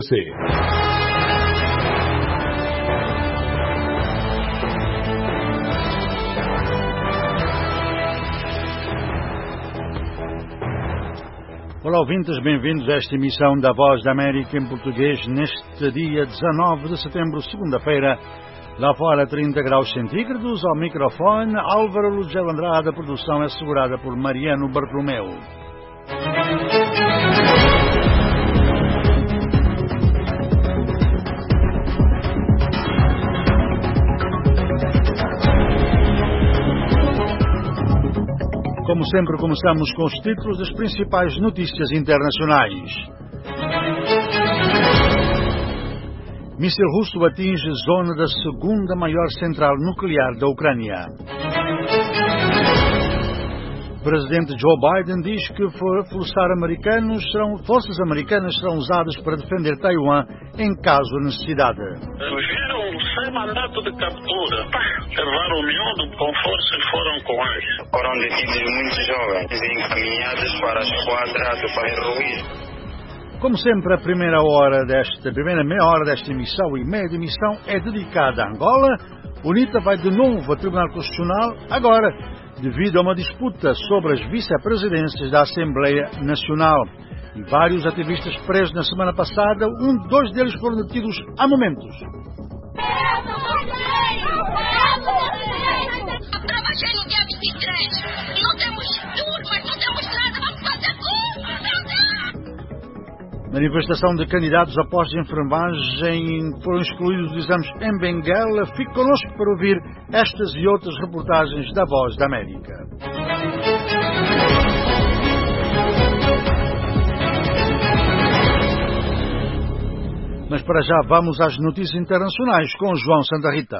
você. Olá, ouvintes, bem-vindos a esta emissão da Voz da América em português neste dia 19 de setembro, segunda-feira, lá fora 30 graus centígrados. Ao microfone, Álvaro Lugel Andrade. A produção é assegurada por Mariano Bartolomeu. Como sempre, começamos com os títulos das principais notícias internacionais. Míssil russo atinge zona da segunda maior central nuclear da Ucrânia. Presidente Joe Biden diz que forças americanas serão usadas para defender Taiwan em caso de necessidade. Viram sem mandato de captura. Levaram o miúdo com força e foram com eles. Foram detidos muitos jovens e encaminhados para a esquadra do bairro Ruiz. Como sempre, a primeira meia hora desta emissão e meia de emissão é dedicada a Angola. UNITA vai de novo ao Tribunal Constitucional, agora devido a uma disputa sobre as vice-presidências da Assembleia Nacional. E vários ativistas presos na semana passada, dois deles foram detidos há momentos. Trabalhei no dia 23. Não temos turmas, não temos nada. Vamos fazer curso. Manifestação de candidatos a postos de enfermagem foram excluídos dos exames em Benguela. Fique connosco para ouvir estas e outras reportagens da Voz da América. Mas para já vamos às notícias internacionais com João Santa Rita.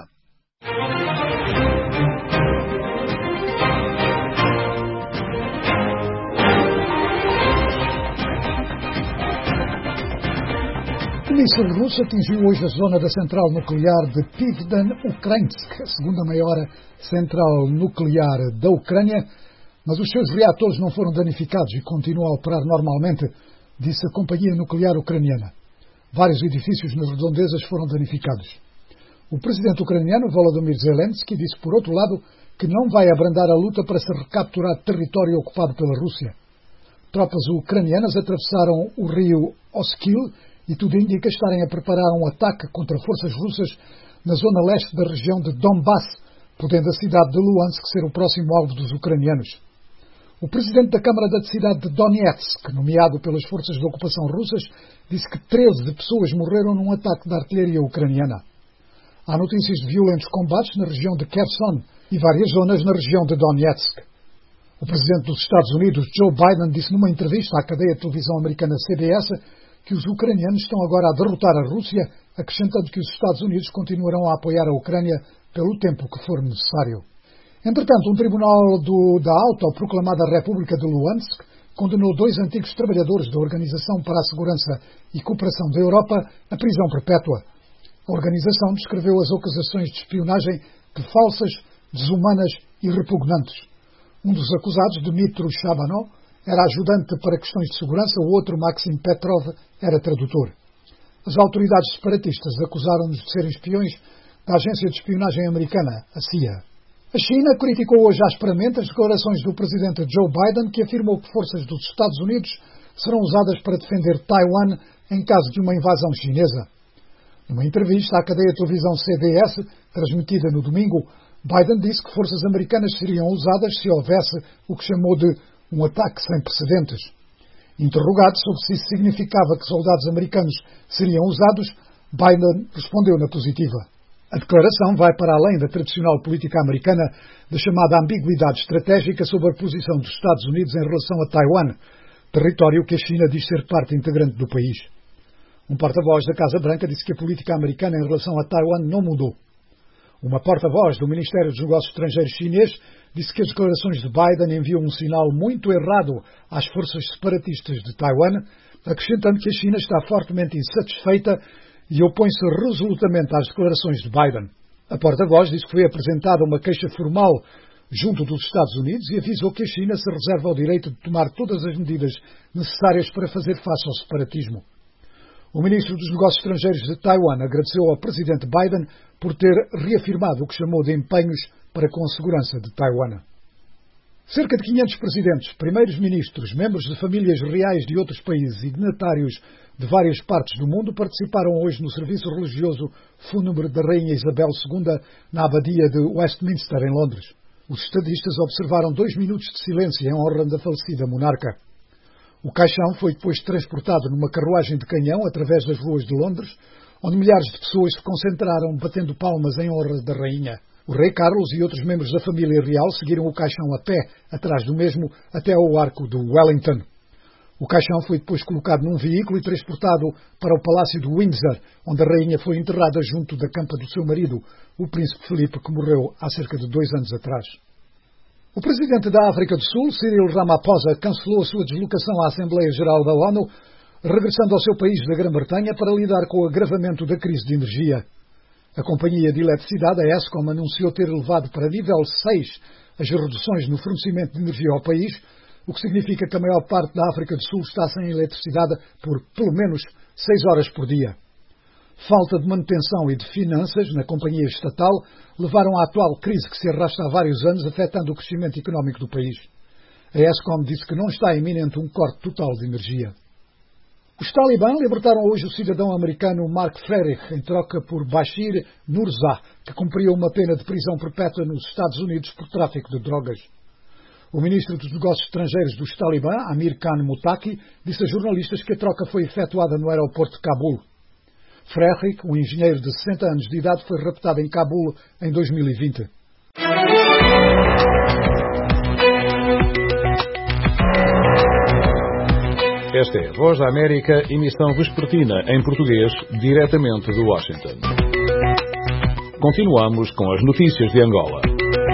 O míssil russo atingiu hoje a zona da central nuclear de Pivden-Ukrainsk, a segunda maior central nuclear da Ucrânia, mas os seus reatores não foram danificados e continuam a operar normalmente, disse a companhia nuclear ucraniana. Vários edifícios nas redondezas foram danificados. O presidente ucraniano, Volodymyr Zelensky, disse, por outro lado, que não vai abrandar a luta para se recapturar território ocupado pela Rússia. Tropas ucranianas atravessaram o rio Oskil e tudo indica estarem a preparar um ataque contra forças russas na zona leste da região de Donbass, podendo a cidade de Luhansk ser o próximo alvo dos ucranianos. O presidente da Câmara da cidade de Donetsk, nomeado pelas forças de ocupação russas, disse que 13 pessoas morreram num ataque da artilharia ucraniana. Há notícias de violentos combates na região de Kherson e várias zonas na região de Donetsk. O presidente dos Estados Unidos, Joe Biden, disse numa entrevista à cadeia de televisão americana CBS que os ucranianos estão agora a derrotar a Rússia, acrescentando que os Estados Unidos continuarão a apoiar a Ucrânia pelo tempo que for necessário. Entretanto, um tribunal da autoproclamada República de Luhansk condenou 2 antigos trabalhadores da Organização para a Segurança e Cooperação da Europa à prisão perpétua. A organização descreveu as acusações de espionagem de falsas, desumanas e repugnantes. Um dos acusados, Dmitry Shabanov, era ajudante para questões de segurança, o outro, Maxim Petrov, era tradutor. As autoridades separatistas acusaram-nos de serem espiões da agência de espionagem americana, a CIA. A China criticou hoje asperamente as declarações do presidente Joe Biden, que afirmou que forças dos Estados Unidos serão usadas para defender Taiwan em caso de uma invasão chinesa. Numa entrevista à cadeia de televisão CBS, transmitida no domingo, Biden disse que forças americanas seriam usadas se houvesse o que chamou de um ataque sem precedentes. Interrogado sobre se isso significava que soldados americanos seriam usados, Biden respondeu na positiva. A declaração vai para além da tradicional política americana da chamada ambiguidade estratégica sobre a posição dos Estados Unidos em relação a Taiwan, território que a China diz ser parte integrante do país. Um porta-voz da Casa Branca disse que a política americana em relação a Taiwan não mudou. Uma porta-voz do Ministério dos Negócios Estrangeiros chinês disse que as declarações de Biden enviam um sinal muito errado às forças separatistas de Taiwan, acrescentando que a China está fortemente insatisfeita e opõe-se resolutamente às declarações de Biden. A porta-voz disse que foi apresentada uma queixa formal junto dos Estados Unidos e avisou que a China se reserva o direito de tomar todas as medidas necessárias para fazer face ao separatismo. O ministro dos Negócios Estrangeiros de Taiwan agradeceu ao presidente Biden por ter reafirmado o que chamou de empenhos para com a segurança de Taiwan. Cerca de 500 presidentes, primeiros ministros, membros de famílias reais de outros países e dignatários de várias partes do mundo participaram hoje no serviço religioso fúnebre da Rainha Isabel II na abadia de Westminster, em Londres. Os estadistas observaram 2 minutos de silêncio em honra da falecida monarca. O caixão foi depois transportado numa carruagem de canhão através das ruas de Londres, onde milhares de pessoas se concentraram batendo palmas em honra da rainha. O rei Carlos e outros membros da família real seguiram o caixão a pé, atrás do mesmo, até ao arco do Wellington. O caixão foi depois colocado num veículo e transportado para o Palácio de Windsor, onde a rainha foi enterrada junto da campa do seu marido, o príncipe Filipe, que morreu há cerca de 2 anos atrás. O presidente da África do Sul, Cyril Ramaphosa, cancelou a sua deslocação à Assembleia Geral da ONU, regressando ao seu país da Grã-Bretanha para lidar com o agravamento da crise de energia. A companhia de eletricidade, a Eskom, anunciou ter elevado para nível 6 as reduções no fornecimento de energia ao país, o que significa que a maior parte da África do Sul está sem eletricidade por pelo menos 6 horas por dia. Falta de manutenção e de finanças na companhia estatal levaram à atual crise que se arrasta há vários anos, afetando o crescimento económico do país. A Eskom disse que não está iminente um corte total de energia. Os talibã libertaram hoje o cidadão americano Mark Frerich em troca por Bashir Nurzah, que cumpriu uma pena de prisão perpétua nos Estados Unidos por tráfico de drogas. O ministro dos Negócios Estrangeiros dos talibã, Amir Khan Muttaqi, disse a jornalistas que a troca foi efetuada no aeroporto de Cabul. Frerich, um engenheiro de 60 anos de idade, foi raptado em Cabul em 2020. Esta é a Voz da América, emissão vespertina em português, diretamente de Washington. Continuamos com as notícias de Angola.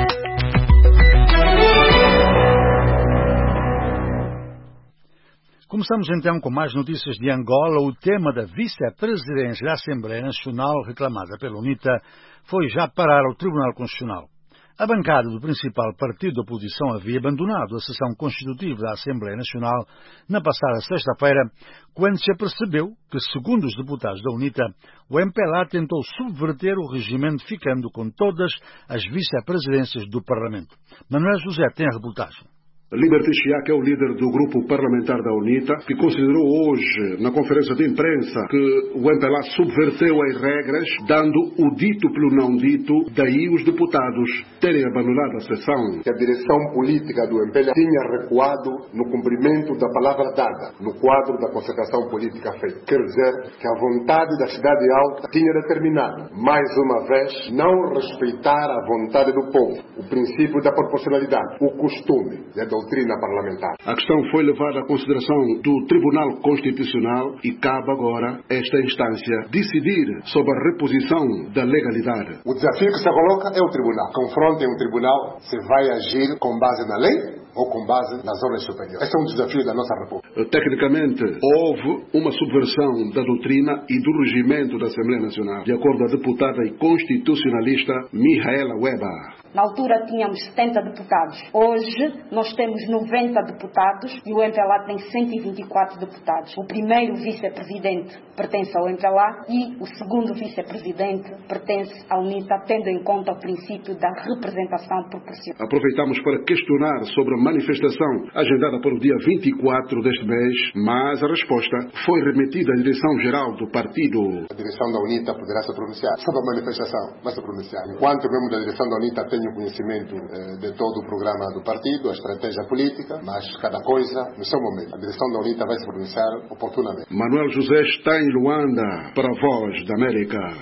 Começamos então com mais notícias de Angola. O tema da vice-presidência da Assembleia Nacional, reclamada pela UNITA, foi já parar ao Tribunal Constitucional. A bancada do principal partido da oposição havia abandonado a sessão constitutiva da Assembleia Nacional na passada sexta-feira, quando se apercebeu que, segundo os deputados da UNITA, o MPLA tentou subverter o regimento, ficando com todas as vice-presidências do Parlamento. Manuel José tem a reportagem. Liberty Chiá, que é o líder do grupo parlamentar da UNITA, que considerou hoje, na conferência de imprensa, que o MPLA subverteu as regras, dando o dito pelo não dito, daí os deputados terem abandonado a sessão. Que a direção política do MPLA tinha recuado no cumprimento da palavra dada, no quadro da concertação política feita. Quer dizer que a vontade da cidade alta tinha determinado, mais uma vez, não respeitar a vontade do povo, o princípio da proporcionalidade, o costume da doutrina parlamentar. A questão foi levada à consideração do Tribunal Constitucional e cabe agora esta instância decidir sobre a reposição da legalidade. O desafio que se coloca é o Tribunal. Confrontem o Tribunal se vai agir com base na lei ou com base nas ordens superiores. Esse é um desafio da nossa República. Tecnicamente, houve uma subversão da doutrina e do regimento da Assembleia Nacional, de acordo com a deputada e constitucionalista Mihaela Weber. Na altura tínhamos 70 deputados. Hoje nós temos 90 deputados e o MPLA tem 124 deputados. O primeiro vice-presidente pertence ao MPLA e o segundo vice-presidente pertence à UNITA, tendo em conta o princípio da representação proporcional. Aproveitamos para questionar sobre a manifestação agendada para o dia 24 deste mês, mas a resposta foi remetida à direção-geral do partido. A direção da UNITA poderá se pronunciar sobre a manifestação, vai se pronunciar. Enquanto o membro da direção da UNITA tem o conhecimento de todo o programa do partido, a estratégia política, mas cada coisa no seu momento. A direção da UNITA vai se pronunciar oportunamente. Manuel José está em Luanda para a Voz da América.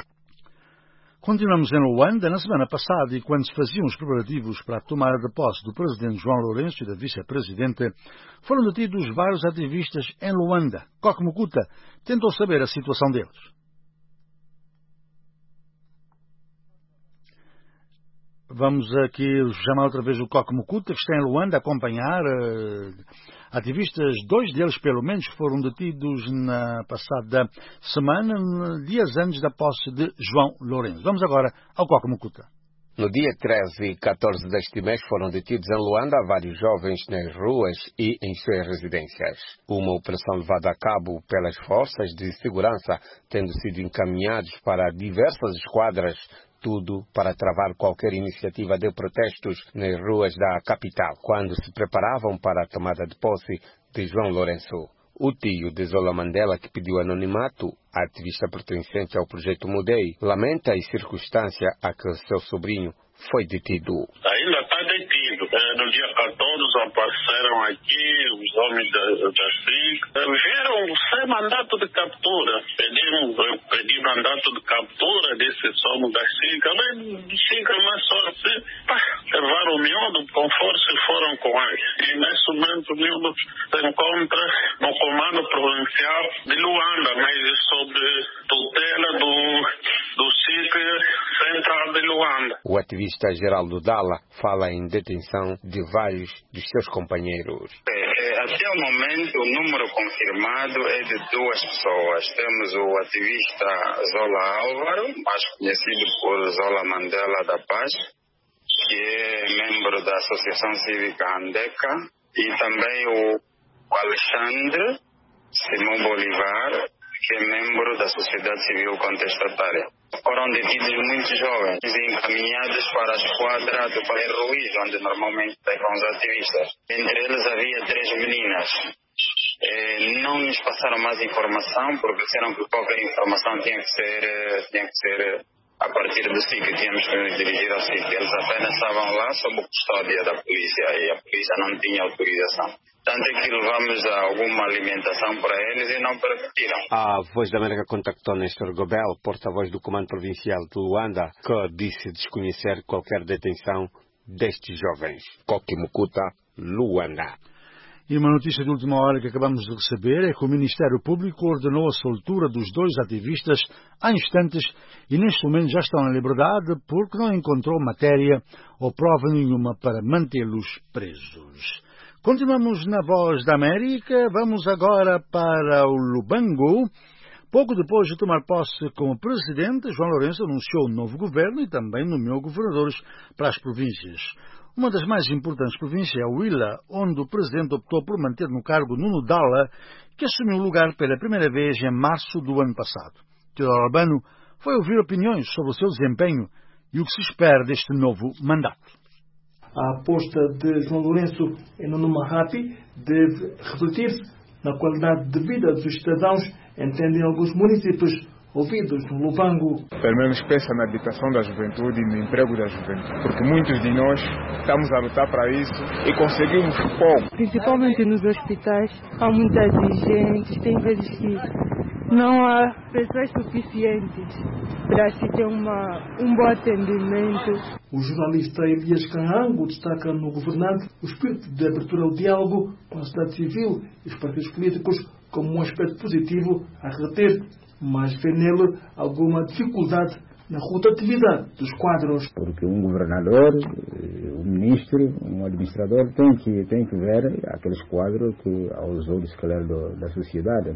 Continuamos em Luanda. Na semana passada, e quando se faziam os preparativos para a tomada de posse do presidente João Lourenço e da vice-presidente, foram detidos vários ativistas em Luanda. Coque Mukuta tentou saber a situação deles. Vamos aqui chamar outra vez o Coque Mukuta, que está em Luanda, a acompanhar ativistas. 2 deles, pelo menos, foram detidos na passada semana, dias antes da posse de João Lourenço. Vamos agora ao Coque Mukuta. No dia 13 e 14 deste mês foram detidos em Luanda vários jovens nas ruas e em suas residências. Uma operação levada a cabo pelas forças de segurança, tendo sido encaminhados para diversas esquadras, tudo para travar qualquer iniciativa de protestos nas ruas da capital, quando se preparavam para a tomada de posse de João Lourenço. O tio de Zola Mandela, que pediu anonimato, ativista pertencente ao projeto Mudei, lamenta a circunstância a que seu sobrinho foi detido. Ainda está detido. No dia 14 apareceram aqui os homens da SIC. Vieram sem mandato de captura. Eu pedi mandato de captura desses homens da SIC. Fica mais só assim. Levaram o miúdo com força e foram com eles. E nesse momento o miúdo se encontra no comando provincial de Luanda, mas sob tutela do SIC Central de Luanda. O ativista Geraldo Dalla fala em detenção de vários dos seus companheiros. Até o momento, o número confirmado é de 2 pessoas. Temos o ativista Zola Álvaro, mais conhecido por Zola Mandela da Paz, que é membro da Associação Cívica Andeca, e também o Alexandre Simão Bolivar, que é membro da Sociedade Civil Contestatária. Foram detidos muitos jovens e encaminhados para a esquadra do bairro Ruiz, onde normalmente estavam os ativistas. Entre eles havia 3 meninas. Não nos passaram mais informação, porque disseram que qualquer informação tinha que ser a partir do SIC, tínhamos que nos dirigir ao SIC. Eles apenas estavam lá sob custódia da polícia e a polícia não tinha autorização. Tanto é que levamos alguma alimentação para eles e não permitiram. A Voz da América contactou Néstor Gobel, porta-voz do Comando Provincial de Luanda, que disse desconhecer qualquer detenção destes jovens. Kokimukuta, Luanda. E uma notícia de última hora que acabamos de receber é que o Ministério Público ordenou a soltura dos 2 ativistas há instantes e neste momento já estão em liberdade porque não encontrou matéria ou prova nenhuma para mantê-los presos. Continuamos na Voz da América, vamos agora para o Lubango. Pouco depois de tomar posse como presidente, João Lourenço anunciou um novo governo e também nomeou governadores para as províncias. Uma das mais importantes províncias é o Huila, onde o presidente optou por manter no cargo Nuno Dalla, que assumiu o lugar pela primeira vez em março do ano passado. Teodoro Albano foi ouvir opiniões sobre o seu desempenho e o que se espera deste novo mandato. A aposta de João Lourenço em Nuno Mahapi deve refletir-se na qualidade de vida dos cidadãos, entendem alguns municípios ouvidos no Lubango. Pelo menos pensa na habitação da juventude e no emprego da juventude, porque muitos de nós estamos a lutar para isso e conseguimos pouco. Principalmente nos hospitais, há muitas exigentes, tem vezes que não há pessoas suficientes para se ter um bom atendimento. O jornalista Elias Canhango destaca no governante o espírito de abertura ao diálogo com a sociedade civil e os partidos políticos como um aspecto positivo a reter, mas vê nele alguma dificuldade na rotatividade dos quadros. Porque um governador, um ministro, um administrador tem que ver aqueles quadros que, aos olhos da sociedade,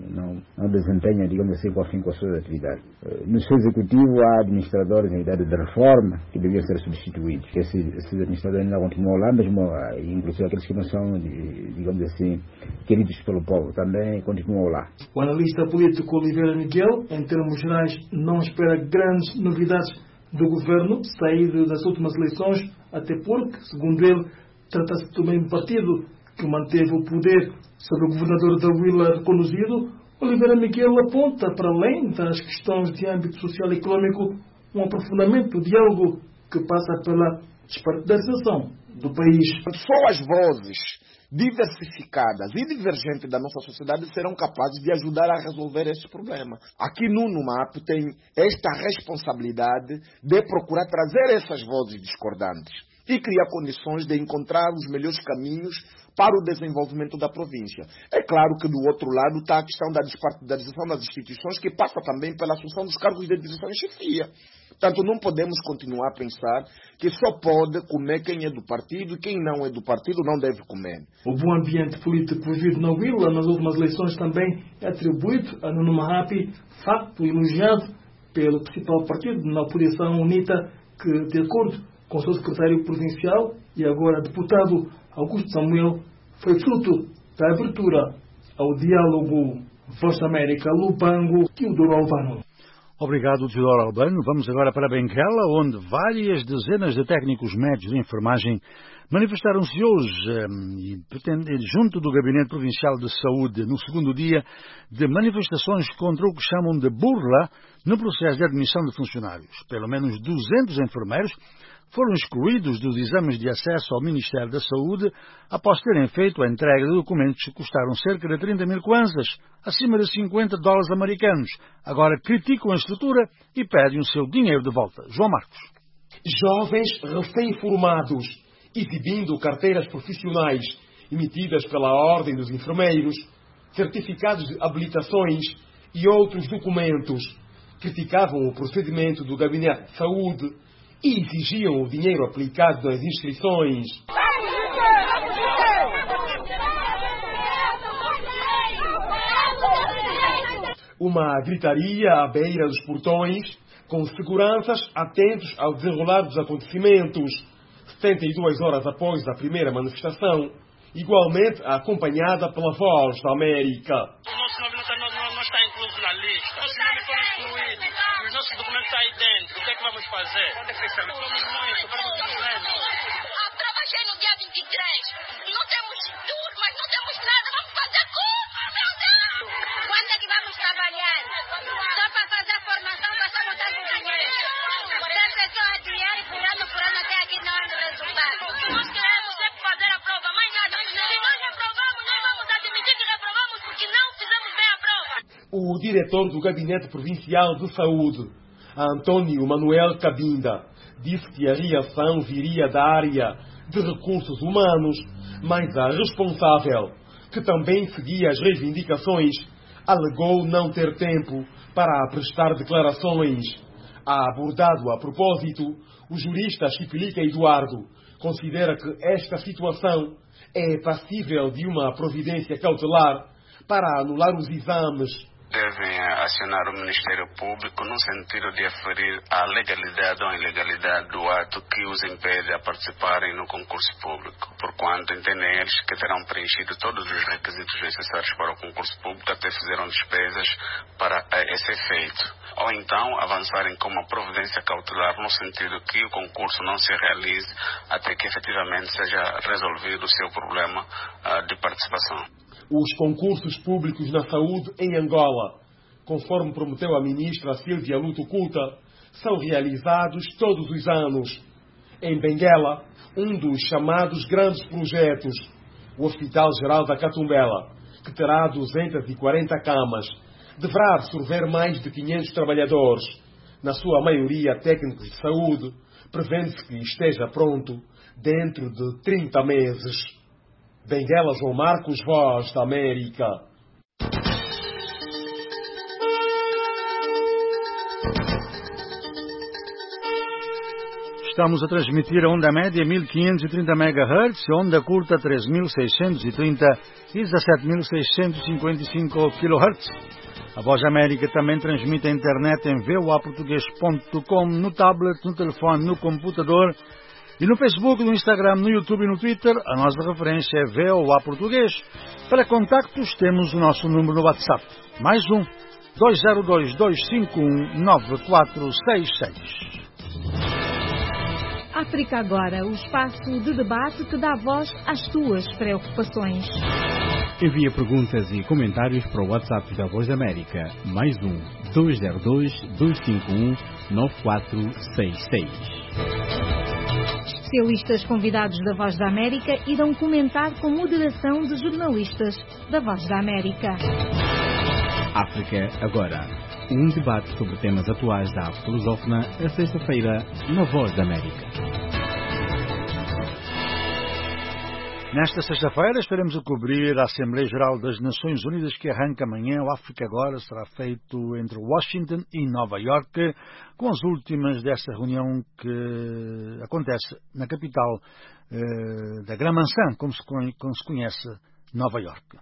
não desempenham, digamos assim, com as suas atividades. No seu executivo há administradores em idade de reforma que deviam ser substituídos. Esses administradores ainda continuam lá, mesmo, inclusive aqueles que não são, digamos assim, queridos pelo povo, também continuam lá. O analista político Oliveira Miguel, em termos gerais, não espera grandes novidades do governo saído das últimas eleições, até porque, segundo ele, trata-se de um partido que manteve o poder sobre o governador da Huila reconduzido. Oliveira Miguel aponta, para além das questões de âmbito social e económico, um aprofundamento do diálogo que passa pela despartidarização do país. Só as vozes diversificadas e divergentes da nossa sociedade serão capazes de ajudar a resolver esse problema. Aqui no NUMAP tem esta responsabilidade de procurar trazer essas vozes discordantes e criar condições de encontrar os melhores caminhos para o desenvolvimento da província. É claro que do outro lado está a questão da despartidarização das instituições, que passa também pela assunção dos cargos de direção e chefia. Portanto, não podemos continuar a pensar que só pode comer quem é do partido e quem não é do partido não deve comer. O bom ambiente político vivido na Huila nas últimas eleições também é atribuído a Nuno Mahapi, facto elogiado pelo principal partido na oposição UNITA, que, de acordo com o seu secretário provincial e agora deputado Augusto Samuel, foi fruto da abertura ao diálogo. Voz da América, Lubango, Teodoro Albano. Obrigado, Teodoro Albano. Vamos agora para Benguela, onde várias dezenas de técnicos médicos de enfermagem manifestaram-se hoje junto do Gabinete Provincial de Saúde no segundo dia de manifestações contra o que chamam de burla no processo de admissão de funcionários. Pelo menos 200 enfermeiros foram excluídos dos exames de acesso ao Ministério da Saúde após terem feito a entrega de documentos que custaram cerca de 30 mil kwanzas, acima de $50 americanos. Agora criticam a estrutura e pedem o seu dinheiro de volta. João Marcos. Jovens recém-formados, exibindo carteiras profissionais emitidas pela Ordem dos Enfermeiros, certificados de habilitações e outros documentos, criticavam o procedimento do Gabinete de Saúde e exigiam o dinheiro aplicado nas inscrições. Uma gritaria à beira dos portões, com seguranças atentos ao desenrolar dos acontecimentos, 72 horas após a primeira manifestação, igualmente acompanhada pela Voz da América. O nosso nome não está incluso na lista. Nossos nomes foram excluídos. Os nossos documentos estão aí dentro. O que é que vamos fazer? A prova já é no dia 23. Não temos turmas, não temos nada. Vamos fazer como, meu Deus? Quando é que vamos trabalhar? Só para fazer a formação, gastamos tanto dinheiro. Tem pessoas a dinheiro e por ano até aqui não há resultado. O que nós queremos é fazer a prova, mais nada. Se nós reprovamos, nós vamos admitir que reprovamos porque não fizemos bem a prova. O diretor do Gabinete Provincial de Saúde, Antônio Manuel Cabinda, disse que a reação viria da área de recursos humanos, mas a responsável, que também seguia as reivindicações, alegou não ter tempo para prestar declarações. Abordado a propósito, o jurista Chipilica Eduardo considera que esta situação é passível de uma providência cautelar para anular os exames. Devem acionar o Ministério Público no sentido de aferir a legalidade ou ilegalidade do ato que os impede a participarem no concurso público, porquanto entendem eles que terão preenchido todos os requisitos necessários para o concurso público, até fizeram despesas para esse efeito. Ou então avançarem com uma providência cautelar no sentido que o concurso não se realize até que efetivamente seja resolvido o seu problema de participação. Os concursos públicos na saúde em Angola, conforme prometeu a ministra Silvia Lutucuta, são realizados todos os anos. Em Benguela, um dos chamados grandes projetos, o Hospital Geral da Catumbela, que terá 240 camas, deverá absorver mais de 500 trabalhadores, na sua maioria técnicos de saúde, prevendo-se que esteja pronto dentro de 30 meses. Benguela, João Marcos, Voz da América. Estamos a transmitir a onda média 1530 MHz, onda curta 3630 e 17655 kHz. A Voz da América também transmite a internet em voaportugues.com, no tablet, no telefone, no computador e no Facebook, no Instagram, no YouTube e no Twitter. A nossa referência é VOA Português. Para contactos temos o nosso número no WhatsApp. Mais 202-251-9466. África Agora, o espaço de debate que dá voz às tuas preocupações. Envia perguntas e comentários para o WhatsApp da Voz da América. Mais 202-251-9466. Especialistas convidados da Voz da América irão comentar com moderação de jornalistas da Voz da América. África Agora, um debate sobre temas atuais da África lusófona, a sexta-feira, na Voz da América. Nesta sexta-feira estaremos a cobrir a Assembleia Geral das Nações Unidas que arranca amanhã. O África Agora será feito entre Washington e Nova Iorque, com as últimas desta reunião que acontece na capital da Grã-Maçã, como se conhece, Nova Iorque.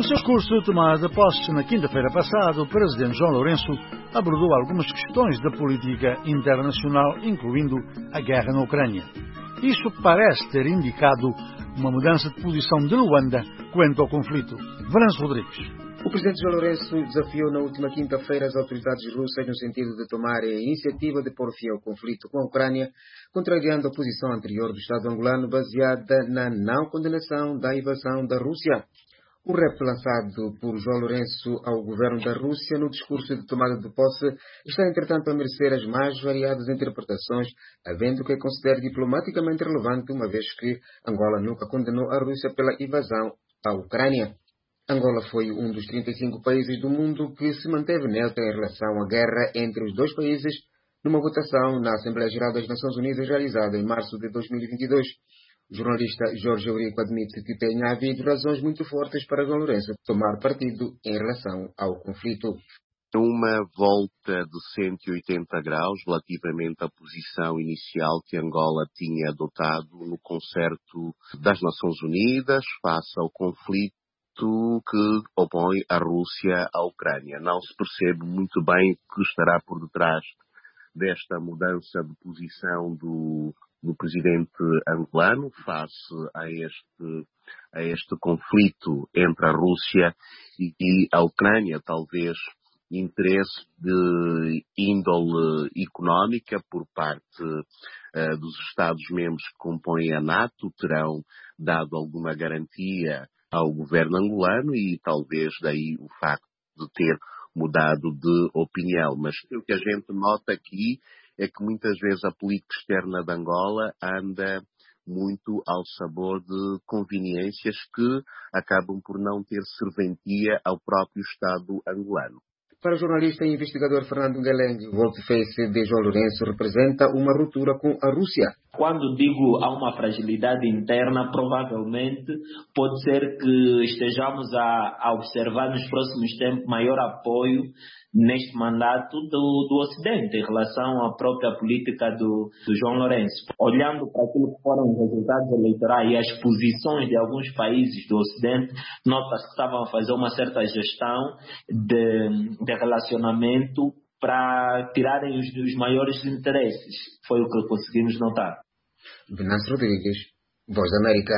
seu discurso de tomada de posse na quinta-feira passada, o presidente João Lourenço abordou algumas questões da política internacional, incluindo a guerra na Ucrânia. Isso parece ter indicado uma mudança de posição de Luanda quanto ao conflito. Venâncio Rodrigues. O presidente João Lourenço desafiou na última quinta-feira as autoridades russas no sentido de tomarem a iniciativa de pôr fim ao conflito com a Ucrânia, contrariando a posição anterior do Estado angolano baseada na não condenação da invasão da Rússia. O repto lançado por João Lourenço ao governo da Rússia no discurso de tomada de posse está, entretanto, a merecer as mais variadas interpretações, havendo que considere diplomaticamente relevante, uma vez que Angola nunca condenou a Rússia pela invasão à Ucrânia. Angola foi um dos 35 países do mundo que se manteve neutra em relação à guerra entre os dois países numa votação na Assembleia Geral das Nações Unidas realizada em março de 2022. O jornalista Jorge Eurico admite que tenha havido razões muito fortes para João Lourenço tomar partido em relação ao conflito. Uma volta de 180 graus relativamente à posição inicial que Angola tinha adotado no concerto das Nações Unidas face ao conflito que opõe a Rússia à Ucrânia. Não se percebe muito bem o que estará por detrás desta mudança de posição do presidente angolano face a este conflito entre a Rússia e a Ucrânia. Talvez interesse de índole económica por parte dos Estados-membros que compõem a NATO terão dado alguma garantia ao governo angolano e talvez daí o facto de ter mudado de opinião. Mas o que a gente nota aqui é que muitas vezes a política externa de Angola anda muito ao sabor de conveniências que acabam por não ter serventia ao próprio Estado angolano. Para o jornalista e investigador Fernando Ngaleng, o volte-face de João Lourenço representa uma ruptura com a Rússia. Quando digo há uma fragilidade interna, provavelmente pode ser que estejamos a observar nos próximos tempos maior apoio neste mandato do Ocidente em relação à própria política do João Lourenço. Olhando para aquilo que foram os resultados eleitorais e as posições de alguns países do Ocidente, nota-se que estavam a fazer uma certa gestão de relacionamento para tirarem os maiores interesses. Foi o que conseguimos notar. Venâncio Rodrigues, Voz da América.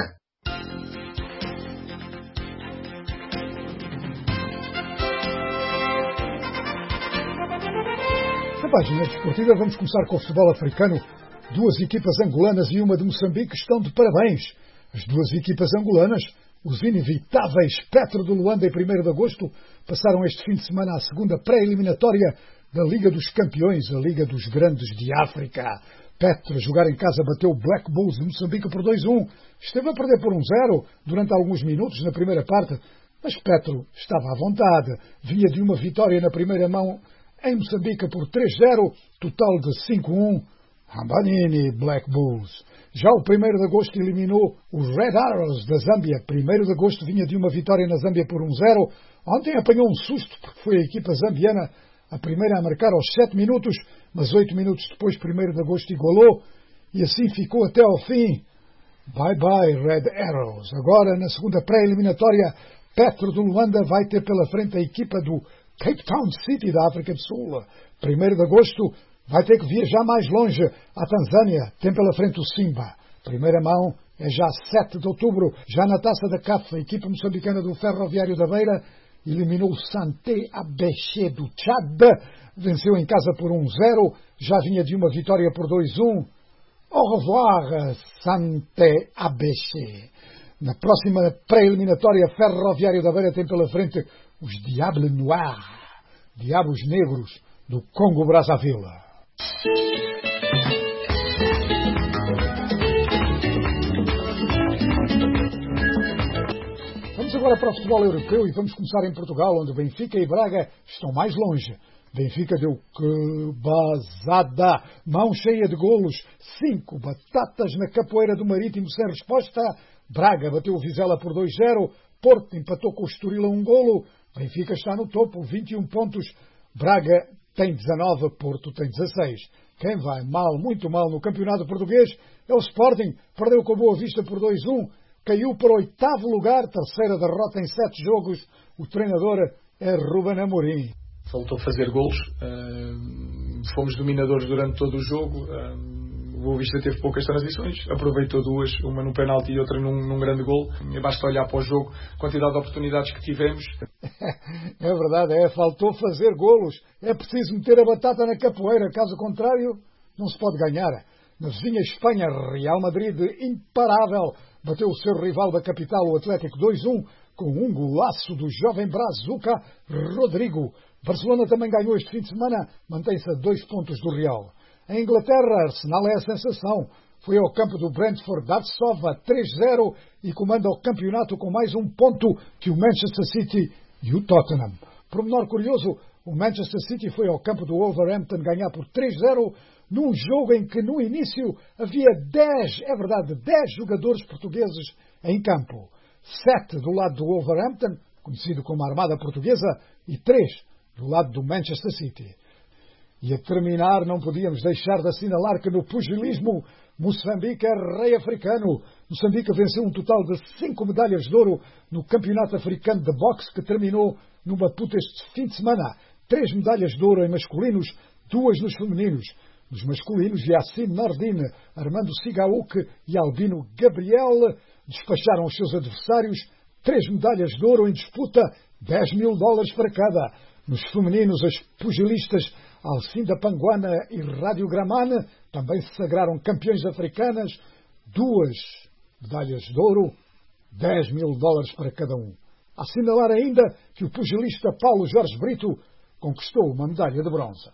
Na página desportiva vamos começar com o futebol africano. Duas equipas angolanas e uma de Moçambique estão de parabéns. As duas equipas angolanas, os inevitáveis Petro de Luanda e 1º de agosto, passaram este fim de semana a segunda pré-eliminatória da Liga dos Campeões, a Liga dos Grandes de África. Petro, a jogar em casa, bateu o Black Bulls de Moçambique por 2-1. Esteve a perder por 1-0 durante alguns minutos na primeira parte, mas Petro estava à vontade. Vinha de uma vitória na primeira mão em Moçambique por 3-0, total de 5-1. Rambanini, Black Bulls. Já o 1º de agosto eliminou os Red Arrows da Zâmbia. 1º de agosto vinha de uma vitória na Zâmbia por 1-0. Ontem apanhou um susto porque foi a equipa zambiana a primeira a marcar aos 7 minutos, mas 8 minutos depois 1º de agosto igualou e assim ficou até ao fim. Bye bye Red Arrows. Agora, na segunda pré-eliminatória, Petro de Luanda vai ter pela frente a equipa do Cape Town City da África do Sul. 1º de agosto vai ter que viajar mais longe, à Tanzânia. Tem pela frente o Simba. Primeira mão é já 7 de outubro. Já na Taça da CAF, a equipa moçambicana do Ferroviário da Beira eliminou o Santé Abéché do Tchad. Venceu em casa por 1-0. Já vinha de uma vitória por 2-1. Au revoir, Santé Abéché. Na próxima pré-eliminatória, Ferroviário da Beira tem pela frente os Diables Noirs, Diabos Negros, do Congo-Brazzaville. Vamos agora para o futebol europeu e vamos começar em Portugal, onde Benfica e Braga estão mais longe. Benfica deu que basada, mão cheia de golos, 5 batatas na capoeira do Marítimo sem resposta. Braga bateu o Vizela por 2-0, Porto empatou com o Estoril a 1 golo. Benfica está no topo, 21 pontos. Braga tem 19, Porto tem 16. Quem vai mal, muito mal no campeonato português é o Sporting. Perdeu com a Boa Vista por 2-1. caiu para o 8º lugar, terceira derrota em 7 jogos. O treinador é Ruben Amorim. Faltou fazer golos. Fomos dominadores durante todo o jogo. O Boa Vista teve poucas transições, aproveitou 2, uma num penalti e outra num grande gol. Basta olhar para o jogo, quantidade de oportunidades que tivemos. É verdade, faltou fazer golos. É preciso meter a batata na capoeira, caso contrário, não se pode ganhar. Na vizinha Espanha, Real Madrid, imparável, bateu o seu rival da capital, o Atlético, 2-1, com um golaço do jovem brazuca Rodrigo. Barcelona também ganhou este fim de semana, mantém-se a 2 pontos do Real. Em Inglaterra, Arsenal é a sensação. Foi ao campo do Brentford Arsova 3-0 e comanda o campeonato com mais 1 ponto que o Manchester City e o Tottenham. Por menor curioso, o Manchester City foi ao campo do Wolverhampton ganhar por 3-0 num jogo em que no início havia 10 jogadores portugueses em campo. 7 do lado do Wolverhampton, conhecido como a Armada Portuguesa, e 3 do lado do Manchester City. E a terminar, não podíamos deixar de assinalar que no pugilismo, Moçambique é rei africano. Moçambique venceu um total de 5 medalhas de ouro no Campeonato Africano de Boxe, que terminou no Maputo este fim de semana. 3 medalhas de ouro em masculinos, 2 nos femininos. Nos masculinos, Yassine Nordine, Armando Sigaúque e Albino Gabriel despacharam os seus adversários. 3 medalhas de ouro em disputa, $10.000 para cada. Nos femininos, as pugilistas Alcinda Panguana e Rádio Gramane também se sagraram campeões africanas. 2 medalhas de ouro, $10.000 para cada um. A assinalar ainda que o pugilista Paulo Jorge Brito conquistou uma medalha de bronze.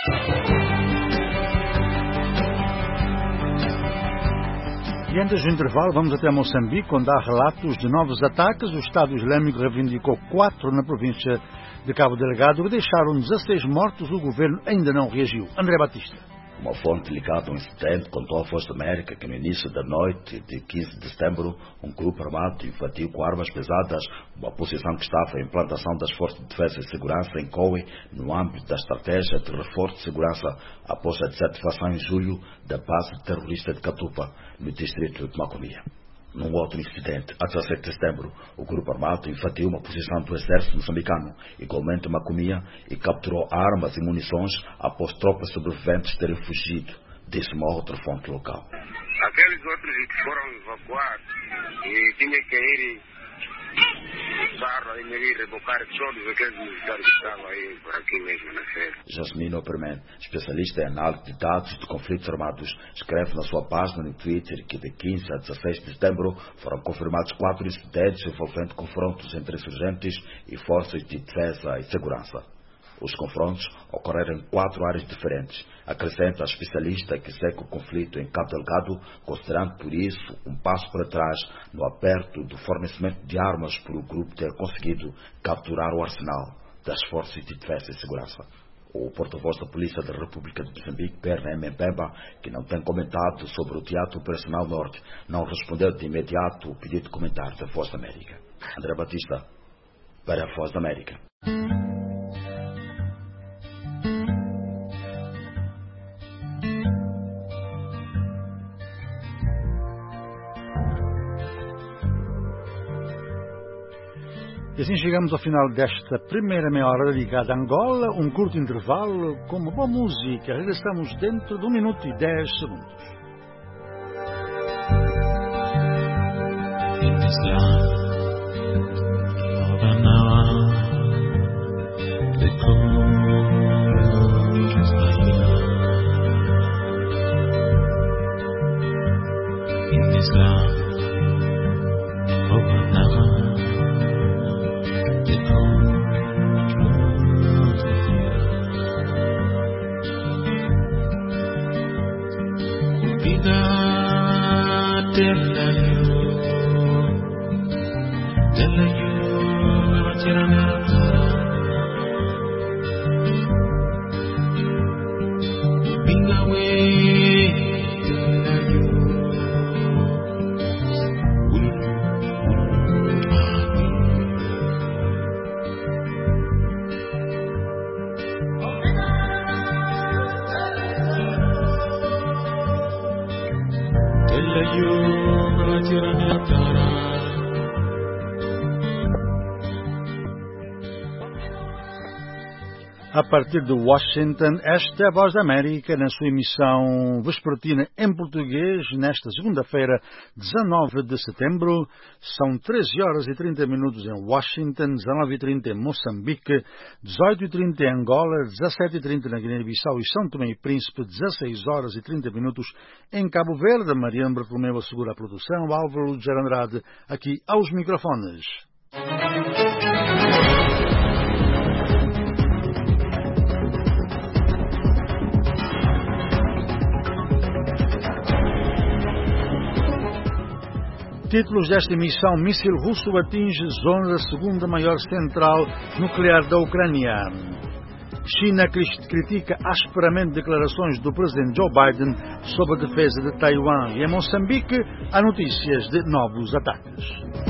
E antes do intervalo, vamos até Moçambique, onde há relatos de novos ataques. O Estado Islâmico reivindicou 4 na província de Cabo Delgado, que deixaram 16 mortos. O governo ainda não reagiu. André Batista. Uma fonte ligada a um incidente contou à Voz da América que no início da noite de 15 de setembro, um grupo armado invadiu com armas pesadas uma posição que estava em implantação das Forças de Defesa e Segurança em Coe, no âmbito da estratégia de reforço de segurança após a desativação em julho da base terrorista de Catupa, no distrito de Macomia. Num outro incidente, a 17 de setembro, o grupo armado invadiu uma posição do exército moçambicano, igualmente em Macomia, e capturou armas e munições após tropas sobreviventes terem fugido, disse uma outra fonte local. Aqueles outros que foram evacuados e tinham que ir carro aí meio rebocar todos aqueles militares que estavam aí por aqui mesmo na feira. Jasmine Opperman, especialista em análise de dados de conflitos armados, escreve na sua página no Twitter que de 15 a 16 de setembro foram confirmados 4 incidentes envolvendo confrontos entre insurgentes e forças de defesa e segurança. Os confrontos ocorreram em 4 áreas diferentes. Acrescenta a especialista que segue o conflito em Cabo Delgado, considerando por isso um passo para trás no aperto do fornecimento de armas por o grupo ter conseguido capturar o arsenal das forças de defesa e segurança. O porta-voz da Polícia da República de Moçambique, Perna Mbemba, que não tem comentado sobre o Teatro Operacional Norte, não respondeu de imediato o pedido de comentário da Voz da América. André Batista, para a Voz da América. E assim chegamos ao final desta primeira meia hora dedicada a Angola, um curto intervalo com uma boa música. Regressamos dentro de 1 minuto e 10 segundos. A partir de Washington, esta é a Voz da América na sua emissão vespertina em português, nesta segunda-feira, 19 de setembro. São 13 horas e 30 minutos em Washington, 19h30 em Moçambique, 18h30 em Angola, 17h30 na Guiné-Bissau e São Tomé e Príncipe, 16 horas e 30 minutos em Cabo Verde. Mariano Bartolomeu assegura a produção, Álvaro de Andrade aqui aos microfones. Títulos desta emissão: míssil russo atinge zona da segunda maior central nuclear da Ucrânia. China critica asperamente declarações do presidente Joe Biden sobre a defesa de Taiwan. E em Moçambique há notícias de novos ataques.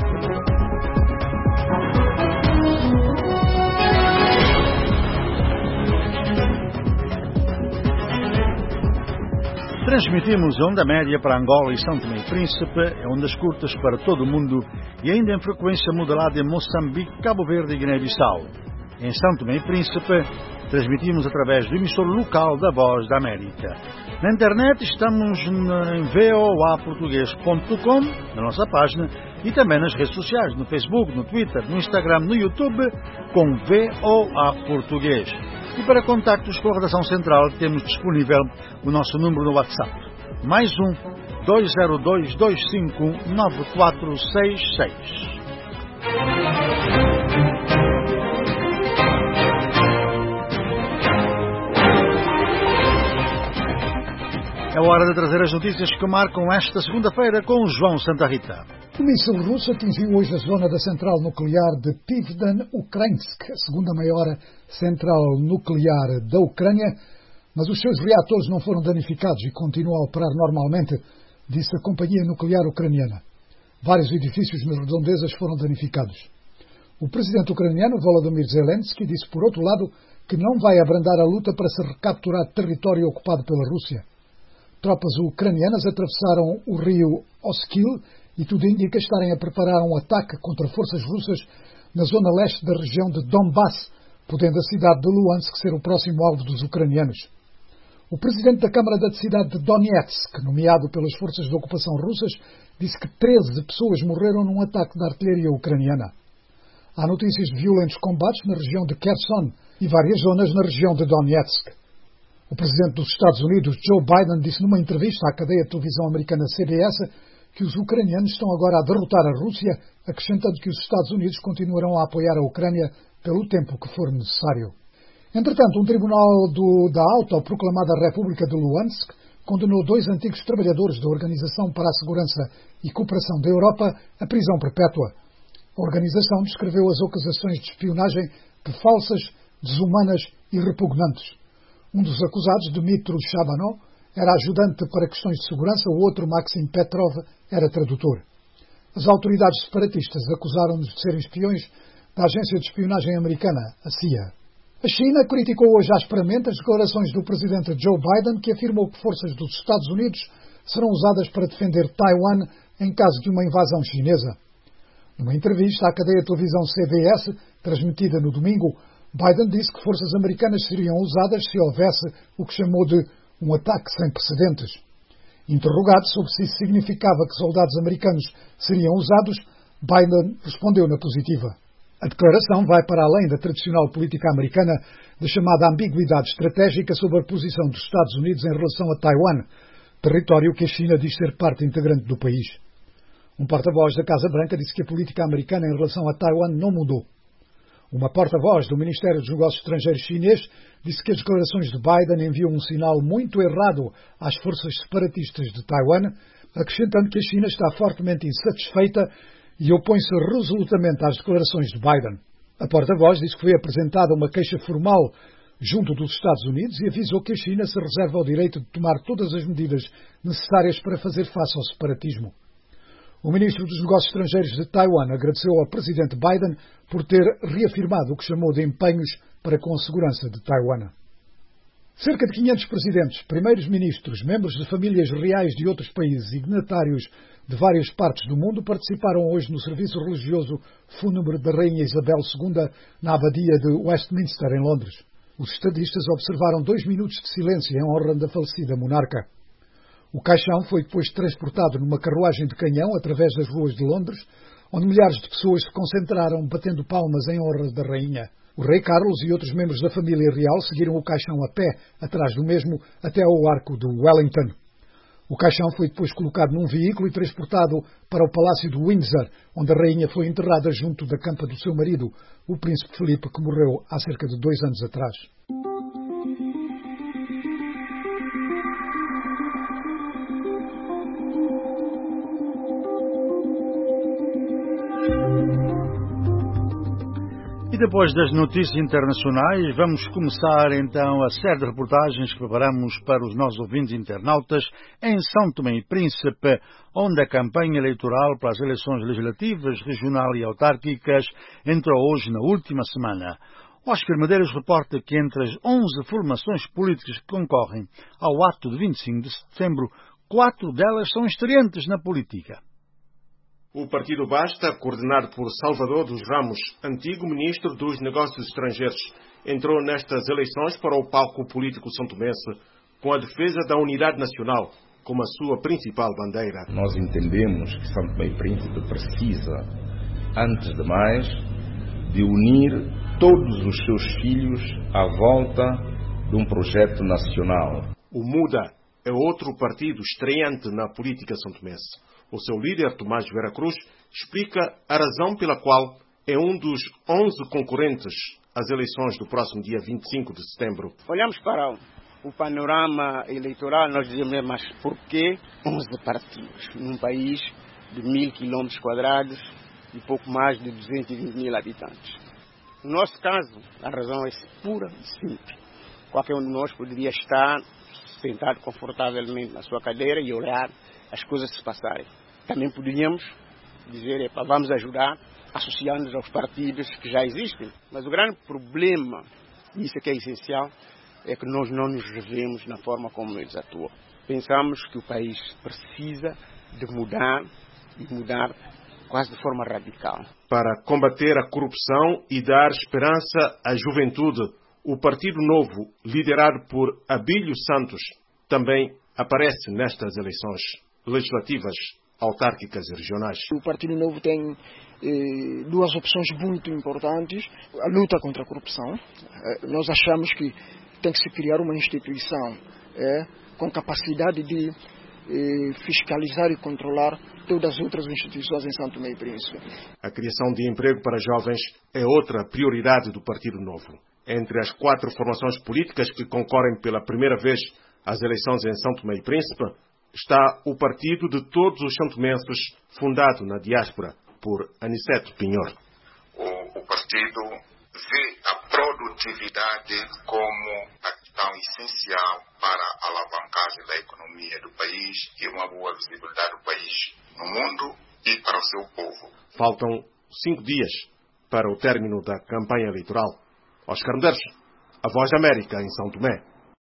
Transmitimos a onda média para Angola e São Tomé e Príncipe, ondas curtas para todo o mundo e ainda em frequência modulada em Moçambique, Cabo Verde e Guiné-Bissau. Em São Tomé e Príncipe, transmitimos através do emissor local da Voz da América. Na internet estamos em voaportugues.com, na nossa página, e também nas redes sociais, no Facebook, no Twitter, no Instagram, no YouTube, com VOA Português. E para contactos com a Redação Central temos disponível o nosso número no WhatsApp. Mais 202259466. É hora de trazer as notícias que marcam esta segunda-feira com João Santa Rita. O míssil russo atingiu hoje a zona da central nuclear de Pivden-Ukrainsk, a segunda maior central nuclear da Ucrânia, mas os seus reatores não foram danificados e continuam a operar normalmente, disse a companhia nuclear ucraniana. Vários edifícios nas redondezas foram danificados. O presidente ucraniano, Volodymyr Zelensky, disse, por outro lado, que não vai abrandar a luta para se recapturar território ocupado pela Rússia. Tropas ucranianas atravessaram o rio Oskil e tudo indica estarem a preparar um ataque contra forças russas na zona leste da região de Donbass, podendo a cidade de Luhansk ser o próximo alvo dos ucranianos. O presidente da Câmara da cidade de Donetsk, nomeado pelas forças de ocupação russas, disse que 13 pessoas morreram num ataque da artilharia ucraniana. Há notícias de violentos combates na região de Kherson e várias zonas na região de Donetsk. O presidente dos Estados Unidos, Joe Biden, disse numa entrevista à cadeia de televisão americana CBS que os ucranianos estão agora a derrotar a Rússia, acrescentando que os Estados Unidos continuarão a apoiar a Ucrânia pelo tempo que for necessário. Entretanto, um tribunal da autoproclamada República de Luhansk condenou 2 antigos trabalhadores da Organização para a Segurança e Cooperação da Europa à prisão perpétua. A organização descreveu as acusações de espionagem de falsas, desumanas e repugnantes. Um dos acusados, Dmitry Shabanov, era ajudante para questões de segurança, o outro, Maxim Petrov, era tradutor. As autoridades separatistas acusaram-nos de serem espiões da agência de espionagem americana, a CIA. A China criticou hoje asperamente as declarações do presidente Joe Biden, que afirmou que forças dos Estados Unidos serão usadas para defender Taiwan em caso de uma invasão chinesa. Numa entrevista à cadeia de televisão CBS, transmitida no domingo, Biden disse que forças americanas seriam usadas se houvesse o que chamou de um ataque sem precedentes. Interrogado sobre se isso significava que soldados americanos seriam usados, Biden respondeu na positiva. A declaração vai para além da tradicional política americana da chamada ambiguidade estratégica sobre a posição dos Estados Unidos em relação a Taiwan, território que a China diz ser parte integrante do país. Um porta-voz da Casa Branca disse que a política americana em relação a Taiwan não mudou. Uma porta-voz do Ministério dos Negócios Estrangeiros chinês disse que as declarações de Biden enviam um sinal muito errado às forças separatistas de Taiwan, acrescentando que a China está fortemente insatisfeita e opõe-se resolutamente às declarações de Biden. A porta-voz disse que foi apresentada uma queixa formal junto dos Estados Unidos e avisou que a China se reserva o direito de tomar todas as medidas necessárias para fazer face ao separatismo. O ministro dos Negócios Estrangeiros de Taiwan agradeceu ao presidente Biden por ter reafirmado o que chamou de empenhos para com a segurança de Taiwan. Cerca de 500 presidentes, primeiros ministros, membros de famílias reais de outros países e dignatários de várias partes do mundo participaram hoje no serviço religioso fúnebre da Rainha Isabel II na abadia de Westminster, em Londres. Os estadistas observaram 2 minutos de silêncio em honra da falecida monarca. O caixão foi depois transportado numa carruagem de canhão através das ruas de Londres, onde milhares de pessoas se concentraram batendo palmas em honra da rainha. O rei Carlos e outros membros da família real seguiram o caixão a pé, atrás do mesmo, até ao arco de Wellington. O caixão foi depois colocado num veículo e transportado para o Palácio de Windsor, onde a rainha foi enterrada junto da campa do seu marido, o príncipe Filipe, que morreu há cerca de 2 anos atrás. Depois das notícias internacionais, vamos começar então a série de reportagens que preparamos para os nossos ouvintes internautas em São Tomé e Príncipe, onde a campanha eleitoral para as eleições legislativas, regional e autárquicas entrou hoje na última semana. Oscar Medeiros reporta que entre as 11 formações políticas que concorrem ao ato de 25 de setembro, 4 delas são estreantes na política. O Partido Basta, coordenado por Salvador dos Ramos, antigo ministro dos Negócios Estrangeiros, entrou nestas eleições para o palco político santomense com a defesa da unidade nacional como a sua principal bandeira. Nós entendemos que São Tomé e Príncipe precisa, antes de mais, de unir todos os seus filhos à volta de um projeto nacional. O MUDA é outro partido estreante na política santomense. O seu líder, Tomás Vera Cruz, explica a razão pela qual é um dos 11 concorrentes às eleições do próximo dia 25 de setembro. Olhamos para o panorama eleitoral, nós dizemos, mas por que 11 partidos num país de 1.000 km² e pouco mais de 220 mil habitantes? No nosso caso, a razão é pura e simples. Qualquer um de nós poderia estar sentado confortavelmente na sua cadeira e olhar as coisas se passarem. Também poderíamos dizer, vamos ajudar associando-nos aos partidos que já existem. Mas o grande problema, e isso é que é essencial, é que nós não nos revemos na forma como eles atuam. Pensamos que o país precisa de mudar, e mudar quase de forma radical. Para combater a corrupção e dar esperança à juventude, o Partido Novo, liderado por Abílio Santos, também aparece nestas eleições legislativas, autárquicas e regionais. O Partido Novo tem 2 opções muito importantes. A luta contra a corrupção. Nós achamos que tem que se criar uma instituição com capacidade de fiscalizar e controlar todas as outras instituições em São Tomé e Príncipe. A criação de emprego para jovens é outra prioridade do Partido Novo. Entre as 4 formações políticas que concorrem pela primeira vez às eleições em São Tomé e Príncipe, está o Partido de Todos os Santomenses, fundado na diáspora por Aniceto Pinhor. O partido vê a produtividade como a questão essencial para a alavancagem da economia do país e uma boa visibilidade do país no mundo e para o seu povo. Faltam 5 dias para o término da campanha eleitoral. Oscar Medeiros, a Voz da América, em São Tomé.